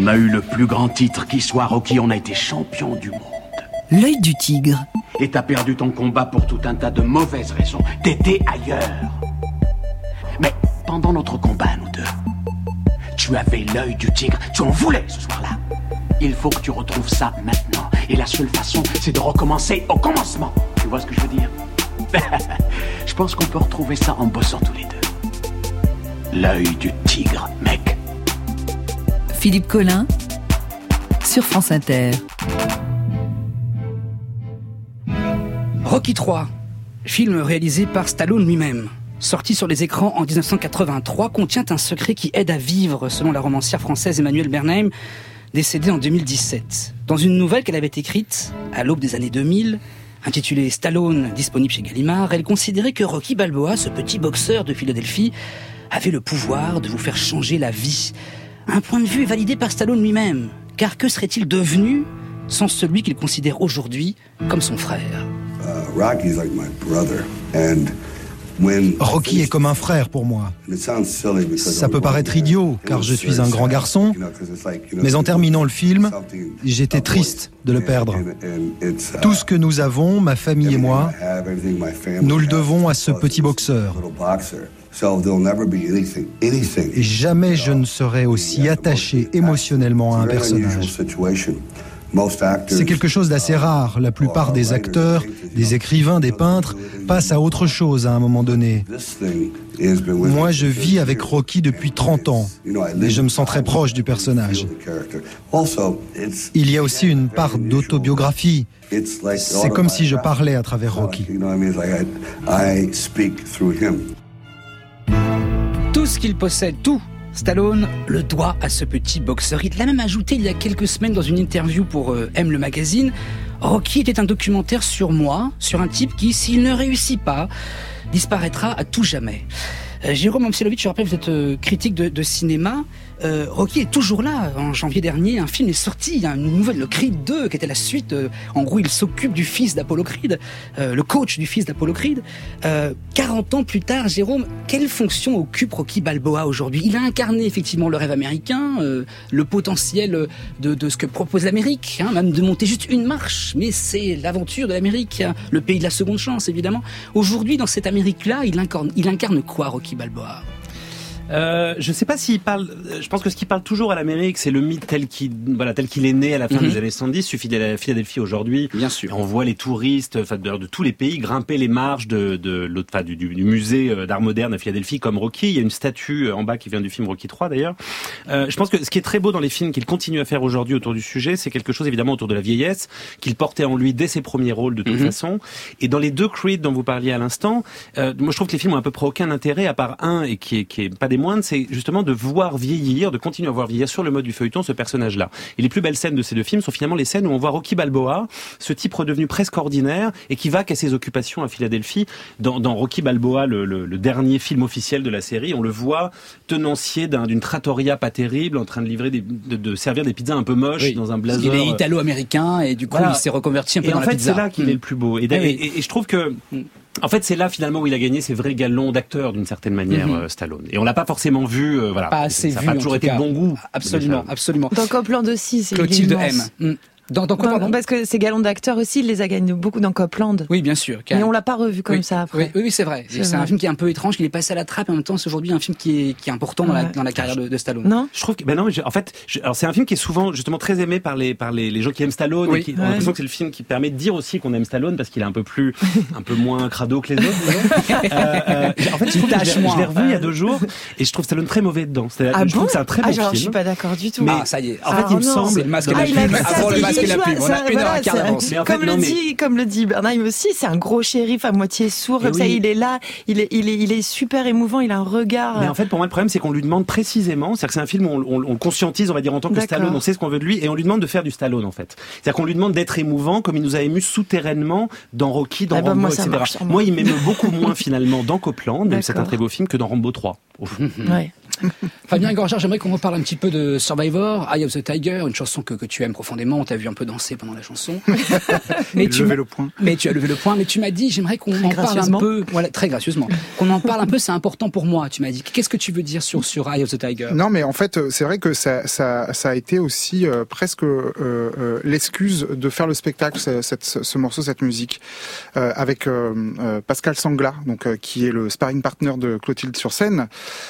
On a eu le plus grand titre qui soit, Rocky, on a été champion du monde. L'œil du tigre. Et t'as perdu ton combat pour tout un tas de mauvaises raisons. T'étais ailleurs. Mais pendant notre combat, nous deux, tu avais l'œil du tigre. Tu en voulais ce soir-là. Il faut que tu retrouves ça maintenant. Et la seule façon, c'est de recommencer au commencement. Tu vois ce que je veux dire? Je pense qu'on peut retrouver ça en bossant tous les deux. L'œil du tigre, mec. Philippe Collin, sur France Inter. Rocky trois, film réalisé par Stallone lui-même. Sorti sur les écrans en dix-neuf cent quatre-vingt-trois, contient un secret qui aide à vivre, selon la romancière française Emmanuelle Bernheim, décédée en deux mille dix-sept. Dans une nouvelle qu'elle avait écrite, à l'aube des années deux mille, intitulée Stallone, disponible chez Gallimard, elle considérait que Rocky Balboa, ce petit boxeur de Philadelphie, avait le pouvoir de vous faire changer la vie. Un point de vue validé par Stallone lui-même, car que serait-il devenu sans celui qu'il considère aujourd'hui comme son frère? Uh, Rocky's like my brother, and Rocky est comme un frère pour moi. Ça peut paraître idiot, car je suis un grand garçon, mais en terminant le film, j'étais triste de le perdre. Tout ce que nous avons, ma famille et moi, nous le devons à ce petit boxeur. Et jamais je ne serai aussi attaché émotionnellement à un personnage. C'est quelque chose d'assez rare. La plupart des acteurs, des écrivains, des peintres passent à autre chose à un moment donné. Moi, je vis avec Rocky depuis trente ans et je me sens très proche du personnage. Il y a aussi une part d'autobiographie. C'est comme si je parlais à travers Rocky. Tout ce qu'il possède, tout, Stallone le doit à ce petit boxeur. Il l'a même ajouté il y a quelques semaines dans une interview pour euh, M le magazine. Rocky était un documentaire sur moi, sur un type qui, s'il ne réussit pas, disparaîtra à tout jamais. Euh, Jérôme Momcilovic, je rappelle, vous êtes euh, critique de, de cinéma. Euh, Rocky est toujours là. En janvier dernier, un film est sorti. Il y a une nouvelle, le Creed deux, qui était la suite. Euh, en gros, il s'occupe du fils d'Apollo Creed, euh, le coach du fils d'Apollo Creed. Euh, quarante ans plus tard, Jérôme, quelle fonction occupe Rocky Balboa aujourd'hui? Il a incarné effectivement le rêve américain, euh, le potentiel de, de ce que propose l'Amérique, hein, même de monter juste une marche. Mais c'est l'aventure de l'Amérique, hein, le pays de la seconde chance, évidemment. Aujourd'hui, dans cette Amérique-là, il incarne, il incarne quoi, Rocky Balboa? Euh, je sais pas s'il parle. Je pense que ce qui parle toujours à l'Amérique, c'est le mythe tel qu'il, voilà, tel qu'il est né à la fin mm-hmm. des années soixante-dix. Il suffit d'aller à Philadelphie aujourd'hui. Bien sûr. On voit les touristes, enfin, de, de tous les pays grimper les marches de, de, de enfin, du, du, du musée d'art moderne à Philadelphie comme Rocky. Il y a une statue en bas qui vient du film Rocky trois d'ailleurs. Euh, je pense que ce qui est très beau dans les films qu'il continue à faire aujourd'hui autour du sujet, c'est quelque chose évidemment autour de la vieillesse qu'il portait en lui dès ses premiers rôles de toute mm-hmm. façon. Et dans les deux Creed dont vous parliez à l'instant, euh, moi je trouve que les films ont à peu près aucun intérêt à part un et qui est, qui est pas des moindres, c'est justement de voir vieillir, de continuer à voir vieillir sur le mode du feuilleton ce personnage-là. Et les plus belles scènes de ces deux films sont finalement les scènes où on voit Rocky Balboa, ce type redevenu presque ordinaire et qui va qu'à ses occupations à Philadelphie. Dans, dans Rocky Balboa, le, le, le dernier film officiel de la série, on le voit tenancier d'un, d'une trattoria pas terrible, en train de livrer des, de, de servir des pizzas un peu moches oui. dans un blazer. Il est italo-américain et du coup voilà. il s'est reconverti un peu et dans en la fait, pizza. C'est là qu'il mmh. est le plus beau. Et, et, et, et je trouve que en fait, c'est là finalement où il a gagné ses vrais galons d'acteur d'une certaine manière, mm-hmm. euh, Stallone. Et on l'a pas forcément vu, euh, voilà. Pas assez ça vu. Ça n'a pas toujours été de bon goût. Absolument, absolument. Dans Copland aussi, c'est Clotilde M. Mm. Dans, dans quoi, pardon ? Parce que ces galons d'acteurs aussi, il les a gagnés beaucoup dans Copland. Oui, bien sûr. Mais on l'a pas revu comme oui, ça après. Oui, oui, c'est vrai. C'est, c'est un film qui est un peu étrange, qui est passé à la trappe, et en même temps, c'est aujourd'hui un film qui est, qui est important ouais. dans, la, dans la carrière de, de Stallone. Non ? Je trouve que, ben non, en fait, je, alors c'est un film qui est souvent, justement, très aimé par les, par les, les gens qui aiment Stallone, oui. et qui, ouais. on a l'impression que c'est le film qui permet de dire aussi qu'on aime Stallone parce qu'il est un peu plus, un peu moins crado que les autres. euh, euh, en fait, je trouve que je, je l'ai revu il y a deux jours, et je trouve Stallone très mauvais dedans. C'est-à-dire, ah je bon trouve que c'est un très bon ah, film. Je suis pas d'accord du tout. Mais, ah, ça y est. En fait, ah, il me non. semble. C'est le masque et la ah, pub. Avant le masque et la pub. On a une heure à quart d'avance. Comme le dit, comme le dit Bernheim aussi, c'est un gros shérif à moitié sourd, comme ça, il est là, il est, il est, il est super émouvant, il a un regard. Mais en fait, pour moi, le problème, c'est qu'on lui demande précisément, c'est-à-dire que c'est un film où on, on, on le conscientise, on va dire, en tant que D'accord. Stallone, on sait ce qu'on veut de lui, et on lui demande de faire du Stallone, en fait. C'est-à-dire qu'on lui demande d'être émouvant, comme il nous a émus souterrainement dans Rocky, dans ah bah Rambo, moi, et cetera. Marche, moi, il m'émeut beaucoup moins, finalement, dans Copland, même c'est un très beau film, que dans Rambo trois. Ouais. Fabien Gorjard, j'aimerais qu'on reparle un petit peu de Survivor, Eye of the Tiger, une chanson que, que tu aimes profondément. On t'a vu un peu danser pendant la chanson. mais tu levé le point. Mais tu as levé le point. Mais tu m'as dit, j'aimerais qu'on en parle un peu. Voilà, très gracieusement. Qu'on en parle un peu, c'est important pour moi. Tu m'as dit, qu'est-ce que tu veux dire sur sur Eye of the Tiger? Non, mais en fait, c'est vrai que ça ça ça a été aussi euh, presque euh, euh, l'excuse de faire le spectacle, cette, ce, ce morceau, cette musique, euh, avec euh, euh, Pascal Sangla, donc euh, qui est le sparring partner de Clotilde sur scène,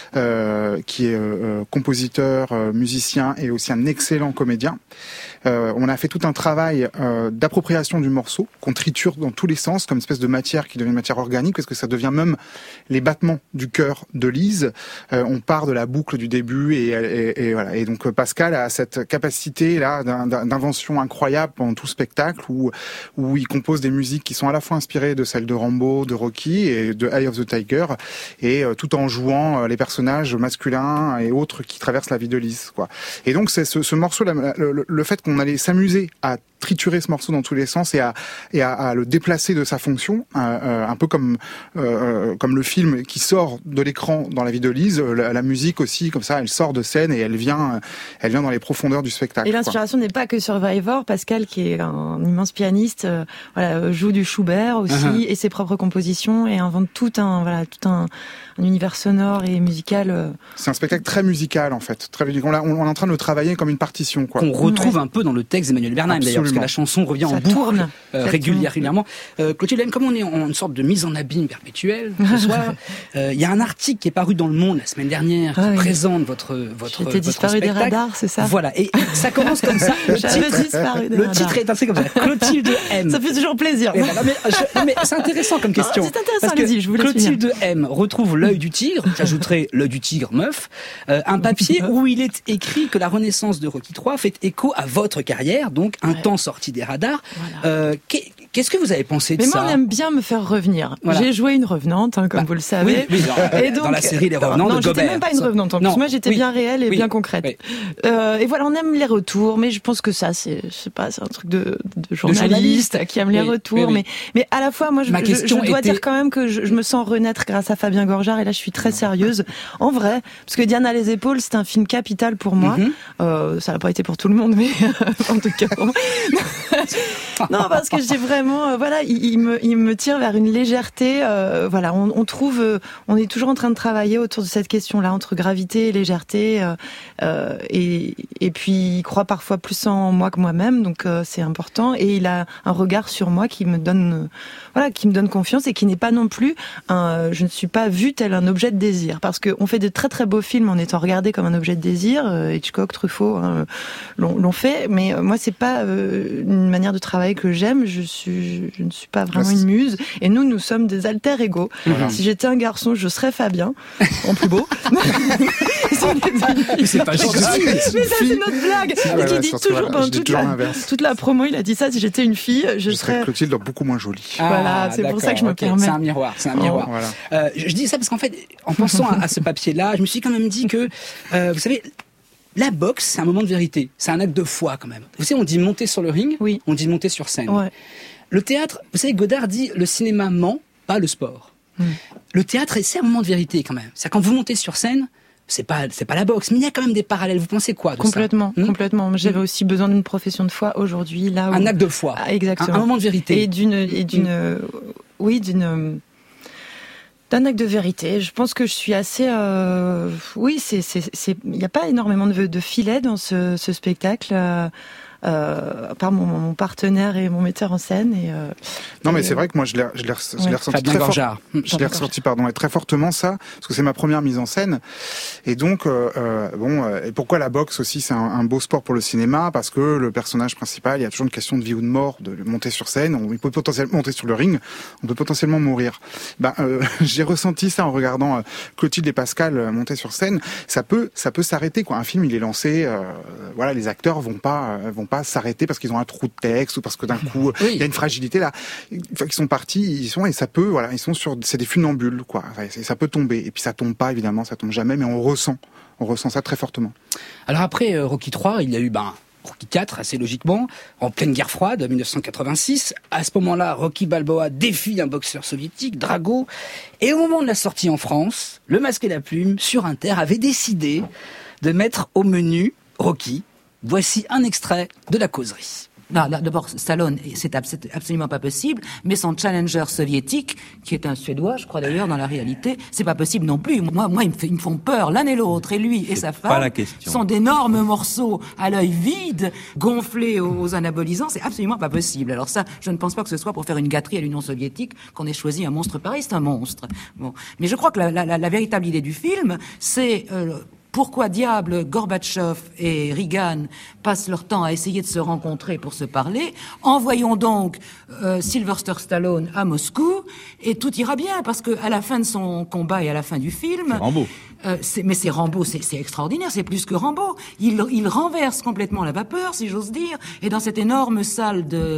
euh, qui est euh, compositeur, euh, musicien et aussi un excellent comédien. Euh, on a fait tout un travail euh, d'appropriation du morceau, qu'on triture dans tous les sens, comme une espèce de matière qui devient une matière organique, parce que ça devient même les battements du cœur de Lise. Euh, on part de la boucle du début et, et, et voilà. Et donc Pascal a cette capacité là d'invention incroyable pendant tout le spectacle, où où il compose des musiques qui sont à la fois inspirées de celles de Rambo, de Rocky et de Eye of the Tiger, et euh, tout en jouant euh, les personnages masculins et autres qui traversent la vie de Lise, quoi. Et donc c'est ce, ce morceau, le, le, le fait qu'on allait s'amuser à triturer ce morceau dans tous les sens et à et à, à le déplacer de sa fonction, euh, euh, un peu comme euh, comme le film qui sort de l'écran dans la vie de Lise, la, la musique aussi, comme ça, elle sort de scène et elle vient elle vient dans les profondeurs du spectacle. Et l'inspiration n'est pas que Survivor. Pascal, qui est un immense pianiste, euh, voilà, joue du Schubert aussi uh-huh. et ses propres compositions et invente tout un voilà tout un, un univers sonore et musical. Euh... C'est un spectacle très musical en fait, très musical. On, on est en train de le travailler comme une partition, quoi. Qu'on retrouve ouais. un peu dans le texte d'Emmanuel Bernheim d'ailleurs, parce que la chanson revient ça en boucle tourne, euh, régulièrement. régulièrement. Euh, Clotilde, comme on est en une sorte de mise en abîme perpétuelle ce soir, il euh, y a un article qui est paru dans Le Monde la semaine dernière qui ah oui. présente votre votre J'étais disparu des radars, c'est ça? Voilà, et ça commence comme ça. Le titre, disparu des le radars. titre est assez comme ça. Clotilde M. Ça fait toujours plaisir. Mais, non, mais, je, mais c'est intéressant comme question. Non, c'est intéressant, parce que allez-y, je vous laisse Clotilde M retrouve l'œil du tigre. J'ajouterai l'œil du tigre meuf. Euh, un papier où il est écrit que la renaissance de Rocky trois fait écho à votre carrière, donc un ouais. temps sorti des radars. Voilà. Euh, Qu'est-ce que vous avez pensé de mais ça? Mais moi, on aime bien me faire revenir. Voilà. J'ai joué une revenante, hein, comme bah, vous le savez. Oui, oui, dans, et donc, dans la série Les Revenants non, de Gobert. Non, j'étais même pas une revenante. En plus, non, moi, j'étais oui, bien réelle et oui, bien concrète. Oui. Euh, et voilà, on aime les retours, mais je pense que ça, c'est, je sais pas, c'est un truc de, de journaliste, de journaliste qui aime oui, les retours. Oui, oui. Mais, mais à la fois, moi, je, je, je dois était... dire quand même que je, je me sens renaître grâce à Fabien Gorjard. Et là, je suis très sérieuse. En vrai, parce que Diane à les épaules, c'est un film capital pour moi. Mm-hmm. Euh, ça n'a pas été pour tout le monde, mais en tout cas pour moi. Non, parce que j'ai vraiment, euh, voilà, il, il me, il me tire vers une légèreté. Euh, voilà, on, on trouve, euh, on est toujours en train de travailler autour de cette question-là entre gravité et légèreté. Euh, euh, et, et puis, il croit parfois plus en moi que moi-même, donc euh, c'est important. Et il a un regard sur moi qui me donne, euh, voilà, qui me donne confiance et qui n'est pas non plus, un, je ne suis pas vue tel un objet de désir, parce que on fait de très très beaux films en étant regardé comme un objet de désir. Euh, Hitchcock, Truffaut hein, l'ont, l'ont fait, mais euh, moi c'est pas euh, une manière de travailler que j'aime. Je suis, je, je ne suis pas vraiment une muse. Et nous, nous sommes des alter ego. Voilà. Si j'étais un garçon, je serais Fabien, en plus beau. C'est pas gentil. Mais ça, c'est notre blague. Ah ouais, qui ouais, dit toujours, voilà, pendant toute, la, toute la promo, il a dit ça. Si j'étais une fille, je, je serais, serais Clotilde beaucoup moins jolie. Ah, voilà, c'est pour ça que je me okay. permets. C'est un miroir, c'est un miroir. Oh, voilà. euh, je dis ça parce qu'en fait, en pensant à, à ce papier-là, je me suis quand même dit que, euh, vous savez, la boxe, c'est un moment de vérité. C'est un acte de foi, quand même. Vous savez, on dit monter sur le ring, oui. on dit monter sur scène. Ouais. Le théâtre, vous savez, Godard dit le cinéma ment, pas le sport. Mm. Le théâtre, c'est un moment de vérité, quand même. C'est quand vous montez sur scène, c'est pas, c'est pas la boxe, mais il y a quand même des parallèles. Vous pensez quoi de complètement, ça? Complètement. Mmh. J'avais aussi besoin d'une profession de foi aujourd'hui, là où... Un acte de foi. Ah, exactement. Un, un moment de vérité. Et d'une, et d'une, mmh. oui, d'une, d'un acte de vérité. Je pense que je suis assez, euh, oui, c'est, c'est, c'est, il n'y a pas énormément de, de filets dans ce, ce spectacle. Euh, Euh, à part mon, mon partenaire et mon metteur en scène. Et, euh, non, mais et c'est vrai que moi, je l'ai, je l'ai, je l'ai ouais. ressenti très fort. Je l'ai ressenti, pardon, et très fortement ça, parce que c'est ma première mise en scène. Et donc, euh, bon, et pourquoi la boxe aussi, c'est un, un beau sport pour le cinéma, parce que le personnage principal, il y a toujours une question de vie ou de mort, de monter sur scène. On, il peut potentiellement monter sur le ring, on peut potentiellement mourir. Ben, euh, j'ai ressenti ça en regardant euh, Clotilde et Pascal euh, monter sur scène. Ça peut, ça peut s'arrêter, quoi. Un film, il est lancé, euh, voilà, les acteurs vont pas, euh, vont pas s'arrêter parce qu'ils ont un trou de texte ou parce que d'un coup oui. il y a une fragilité là. Une fois qu'ils sont partis, ils sont et ça peut voilà, ils sont sur c'est des funambules quoi. Enfin, ça peut tomber et puis ça tombe pas évidemment, ça tombe jamais, mais on ressent, on ressent ça très fortement. Alors après euh, Rocky trois, il y a eu ben Rocky quatre, assez logiquement, en pleine guerre froide, dix-neuf cent quatre-vingt-six. À ce moment-là, Rocky Balboa défie un boxeur soviétique, Drago. Et au moment de la sortie en France, Le Masque et la Plume, sur Inter, avait décidé de mettre au menu Rocky. Voici un extrait de la causerie. Non, d'abord, Stallone, c'est absolument pas possible, mais son challenger soviétique, qui est un Suédois, je crois d'ailleurs, dans la réalité, c'est pas possible non plus. Moi, moi, ils me, fait, ils me font peur, l'un et l'autre, et lui et sa femme, sont d'énormes morceaux à l'œil vide, gonflés aux, aux anabolisants, c'est absolument pas possible. Alors ça, je ne pense pas que ce soit pour faire une gâterie à l'Union soviétique qu'on ait choisi un monstre pareil, c'est un monstre. Bon. Mais je crois que la, la, la, la véritable idée du film, c'est... Euh, Pourquoi diable Gorbatchev et Reagan passent leur temps à essayer de se rencontrer pour se parler? Envoyons donc euh, Sylvester Stallone à Moscou et tout ira bien, parce que à la fin de son combat et à la fin du film, c'est Rambo. Euh, c'est, mais c'est Rambo, c'est, c'est extraordinaire, c'est plus que Rambo. Il, il renverse complètement la vapeur, si j'ose dire, et dans cette énorme salle de,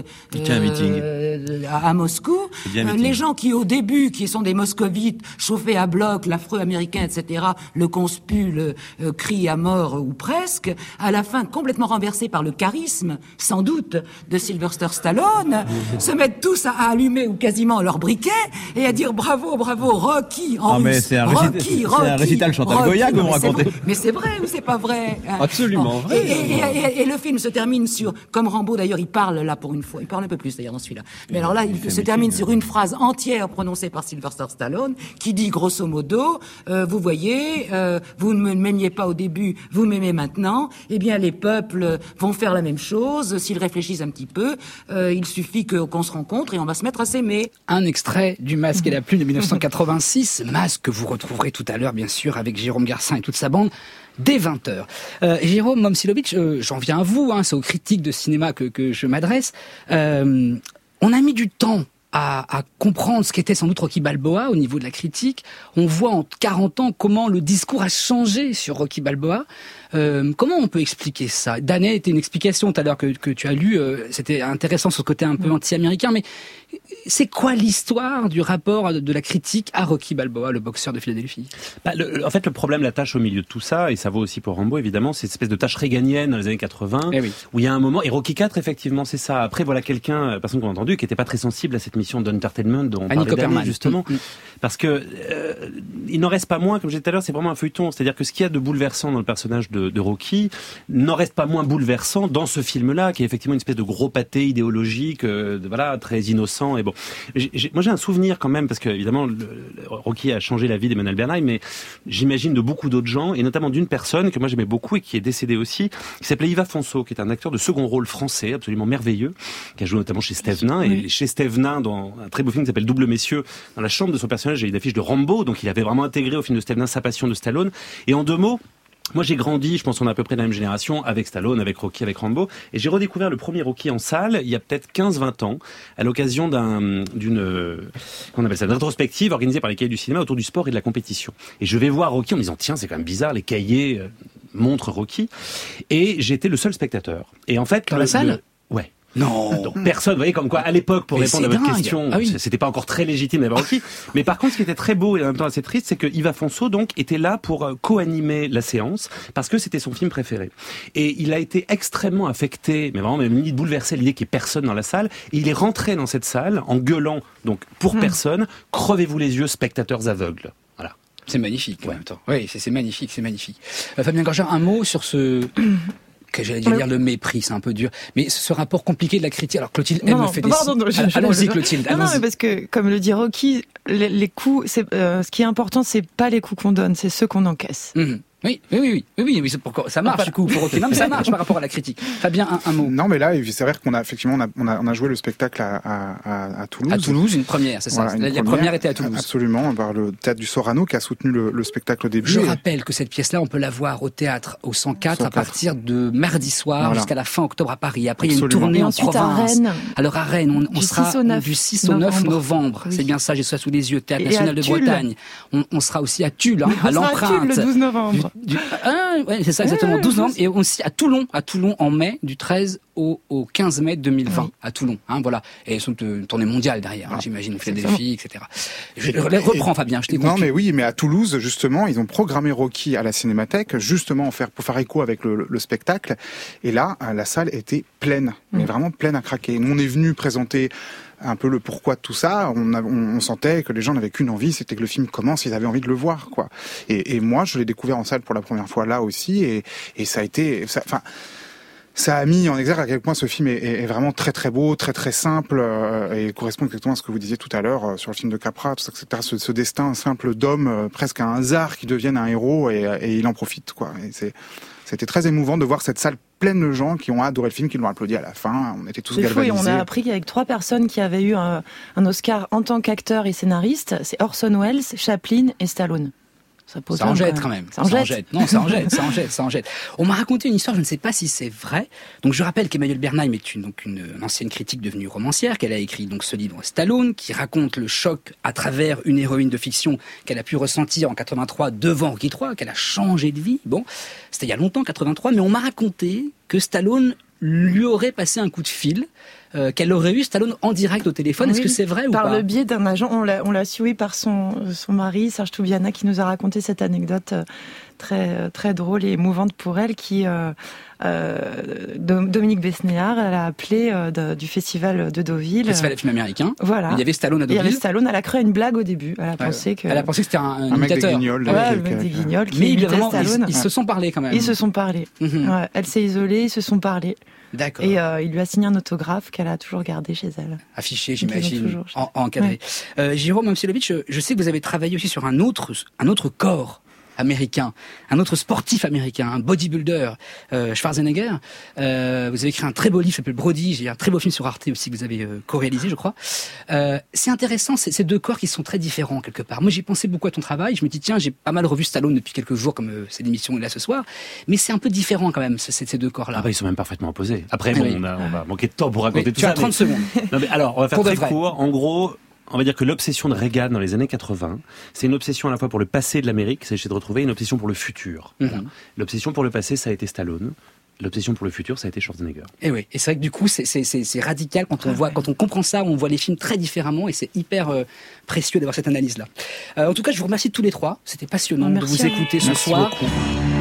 euh, à, à Moscou, euh, les gens qui au début, qui sont des moscovites chauffés à bloc, l'affreux américain, et cetera, le conspule, euh, crie à mort ou presque, à la fin complètement renversés par le charisme, sans doute, de Sylvester Stallone, se mettent tous à, à allumer ou quasiment leur briquet et à dire bravo, bravo, Rocky en ah, russe. Mais c'est un, Rocky, récit... Rocky, c'est un récital Chantal Goya que vous racontez. Mais c'est vrai ou c'est pas vrai? Absolument bon. vrai. Et, et, et, et, et le film se termine sur, comme Rambo d'ailleurs, il parle là pour une fois, il parle un peu plus d'ailleurs dans celui-là. Mais alors là, il, il se termine sur une phrase entière prononcée par Sylvester Stallone qui dit grosso modo, euh, vous voyez, euh, vous ne m'aimiez pas au début, vous m'aimez maintenant. Eh bien, les peuples vont faire la même chose s'ils réfléchissent un petit peu. Euh, il suffit que, qu'on se rencontre et on va se mettre à s'aimer. Un extrait du Masque et la Plume de dix-neuf cent quatre-vingt-six, Masque que vous retrouverez tout à l'heure, bien sûr, avec Jérôme Garcin et toute sa bande, dès vingt heures. Euh, Jérôme Momcilovic, euh, j'en viens à vous, hein, c'est aux critiques de cinéma que, que je m'adresse. Euh, on a mis du temps à, à comprendre ce qu'était sans doute Rocky Balboa au niveau de la critique. On voit en quarante ans comment le discours a changé sur Rocky Balboa. Euh, comment on peut expliquer ça? Danet était une explication tout à l'heure que, que tu as lu, euh, c'était intéressant sur ce côté un peu anti-américain, mais c'est quoi l'histoire du rapport de la critique à Rocky Balboa, le boxeur de Philadelphie? Bah, le, en fait, le problème, la tâche au milieu de tout ça, et ça vaut aussi pour Rambo évidemment, c'est cette espèce de tâche réganienne dans les années quatre-vingts, eh oui. où il y a un moment, et Rocky quatre effectivement c'est ça. Après voilà quelqu'un, personne qu'on a entendu, qui n'était pas très sensible à cette mission d'entertainment dont on Annie parlait Copperman, justement, mmh. parce que euh, il n'en reste pas moins, comme je disais tout à l'heure, c'est vraiment un feuilleton, c'est-à-dire que ce qu'il y a de bouleversant dans le personnage de, de Rocky n'en reste pas moins bouleversant dans ce film-là, qui est effectivement une espèce de gros pâté idéologique, euh, de, voilà, très innocent et bon. J'ai, j'ai, moi j'ai un souvenir quand même, parce que évidemment le, le, Rocky a changé la vie d'Emmanuel Bernheim, mais j'imagine de beaucoup d'autres gens, et notamment d'une personne que moi j'aimais beaucoup et qui est décédée aussi, qui s'appelait Yves Afonso, qui est un acteur de second rôle français absolument merveilleux, qui a joué notamment chez Stevenin, et oui. chez Stevenin dans un très beau film qui s'appelle Double Messieurs, dans la chambre de son personnage, il y a une affiche de Rambo, donc il avait vraiment intégré au film de Stevenin sa passion de Stallone. Et en deux mots, moi j'ai grandi, je pense qu'on est à peu près de la même génération, avec Stallone, avec Rocky, avec Rambo, et j'ai redécouvert le premier Rocky en salle il y a peut-être quinze vingt ans, à l'occasion d'un, d'une, qu'on appelle ça, d'une rétrospective organisée par les cahiers du cinéma autour du sport et de la compétition. Et je vais voir Rocky en me disant, tiens, c'est quand même bizarre, les cahiers euh, montrent Rocky, et j'étais le seul spectateur. Et en fait, dans le, la salle le, ouais. Non. Donc personne, vous voyez, comme quoi, à l'époque, pour mais répondre à votre dingue. question, ah oui. c'était pas encore très légitime d'avoir Rocky. Mais par contre, ce qui était très beau et en même temps assez triste, c'est que Yves Afonso, donc, était là pour co-animer la séance, parce que c'était son film préféré. Et il a été extrêmement affecté, mais vraiment, même limite bouleversé à l'idée qu'il n'y ait personne dans la salle. Et il est rentré dans cette salle en gueulant, donc, pour mmh. personne, crevez-vous les yeux, spectateurs aveugles. Voilà. C'est magnifique, ouais. en même temps. Oui, c'est, c'est magnifique, c'est magnifique. Euh, Fabien Gorgin, un mot sur ce... que j'allais dire le mépris, c'est un peu dur. Mais ce rapport compliqué de la critique. Alors Clotilde, elle non, me fait des... Pardon, des... je, je, allons-y je... Clotilde, non, allons-y. non, mais parce que, comme le dit Rocky, les, les coups, c'est, euh, ce qui est important, c'est pas les coups qu'on donne, c'est ceux qu'on encaisse. Mmh. Oui, oui, oui, oui, oui, oui, pour, ça marche du coup pour Rocky. Non, mais ça marche par rapport à la critique. Fabien, un, un mot. Non, mais là, il s'avère qu'on a effectivement on a, on a, on a joué le spectacle à, à, à Toulouse. À Toulouse, une première, c'est ça. Voilà, la première, première était à Toulouse. Absolument, par le théâtre du Sorano qui a soutenu le, le spectacle au début. Je et... rappelle que cette pièce-là, on peut la voir au théâtre au cent quatre, cent quatre. À partir de mardi soir voilà. jusqu'à la fin octobre à Paris. Après, absolument. Il y a une tournée et en ensuite province. À Rennes. Alors à Rennes, on, on du sera six au neuf du six au neuf novembre. Oui. C'est bien ça, j'ai ça sous les yeux. Théâtre et national de Tulle. Bretagne. On, on sera aussi à Tulle, hein, on à l'Empreinte. Tulle, le douze novembre. Du, ah, ouais, c'est ça, exactement. douze novembre. Et aussi à Toulon, à Toulon en mai, du treize au, au quinze mai deux mille vingt, oui. à Toulon. Hein, voilà. Et elles sont une tournée mondiale derrière, ah, hein, j'imagine, Philadelphie, et cetera. Je et, reprends, et, Fabien, je t'ai Non, mais oui, mais à Toulouse, justement, ils ont programmé Rocky à la Cinémathèque, justement, faire, pour faire écho avec le, le spectacle. Et là, la salle était pleine, mais mmh. vraiment pleine à craquer. Nous, on est venu présenter un peu le pourquoi de tout ça. On, a, on, on sentait que les gens n'avaient qu'une envie, c'était que le film commence, ils avaient envie de le voir, quoi. Et, et moi, je l'ai découvert en salle pour la première fois là aussi, et, et ça a été, enfin, ça a mis en exergue à quel point ce film est, est, est vraiment très très beau, très très simple, euh, et correspond exactement à ce que vous disiez tout à l'heure euh, sur le film de Capra, tout ça, et cetera. Ce, ce destin simple d'homme, euh, presque un hasard qui devienne un héros, et, et il en profite, quoi. Et c'est, c'était très émouvant de voir cette salle pleine de gens qui ont adoré le film, qui l'ont applaudi à la fin. On était tous c'est galvanisés. Fou, et on a appris qu'avec trois personnes qui avaient eu un, un Oscar en tant qu'acteur et scénariste, c'est Orson Welles, Chaplin et Stallone. Ça, ça en jette quand même. Ça, ça en jette. jette. Non, ça en jette, ça en jette, ça en jette. On m'a raconté une histoire, je ne sais pas si c'est vrai. Donc je rappelle qu'Emmanuelle Bernheim est une, donc une, une ancienne critique devenue romancière, qu'elle a écrit donc ce livre Stallone, qui raconte le choc à travers une héroïne de fiction qu'elle a pu ressentir en quatre-vingt-trois devant Rocky trois, qu'elle a changé de vie. Bon, c'était il y a longtemps, quatre-vingt-trois, mais on m'a raconté que Stallone lui aurait passé un coup de fil, euh, qu'elle aurait eu Stallone en direct au téléphone. Oui, est-ce que c'est vrai ou pas ? Par le biais d'un agent, on l'a, on l'a su, oui, par son, son mari, Serge Toubiana, qui nous a raconté cette anecdote très, très drôle et émouvante pour elle, qui, euh, euh, Dominique Besnéard, elle a appelé euh, de, du festival de Deauville. Festival de film américain. Voilà. Il y avait Stallone à Deauville. Il y avait Stallone, elle a créé une blague au début. Elle a ouais. pensé que. Elle a pensé que c'était un, un, un imitateur. Mec des Guignols. Ouais, le mec des Guignols. Mais évidemment, ils, ils se sont parlé quand même. Ils se sont parlé. Mm-hmm. Ouais, elle s'est isolée, ils se sont parlé. D'accord. Et euh, il lui a signé un autographe qu'elle a toujours gardé chez elle. Affiché, j'imagine, toujours, en, encadré. Ouais. Euh, Jérôme Momcilovic, je sais que vous avez travaillé aussi sur un autre, un autre corps américain, un autre sportif américain, un bodybuilder, euh, Schwarzenegger. Euh, vous avez écrit un très beau livre qui s'appelle Brody, j'ai un très beau film sur Arte aussi que vous avez euh, co-réalisé, je crois. Euh, c'est intéressant, c'est, ces deux corps qui sont très différents quelque part. Moi, j'ai pensé beaucoup à ton travail, je me dis tiens, j'ai pas mal revu Stallone depuis quelques jours, comme euh, cette émission est là ce soir, mais c'est un peu différent quand même, ces, ces deux corps-là. Ah bah, ils sont même parfaitement opposés. Après, bon, oui. on, a, on va manquer de temps pour raconter oui, tout tu ça. as trente mais... secondes. Non, mais alors, on va faire très court. En gros, on va dire que l'obsession de Reagan dans les années quatre-vingts, c'est une obsession à la fois pour le passé de l'Amérique, c'est essayer de retrouver une obsession pour le futur. Mm-hmm. L'obsession pour le passé, ça a été Stallone. L'obsession pour le futur, ça a été Schwarzenegger. Et oui, et c'est vrai que du coup, c'est, c'est, c'est, c'est radical quand on voit, quand on comprend ça, on voit les films très différemment, et c'est hyper euh, précieux d'avoir cette analyse-là. Euh, en tout cas, je vous remercie tous les trois. C'était passionnant Merci de vous écouter ce Merci soir. Beaucoup.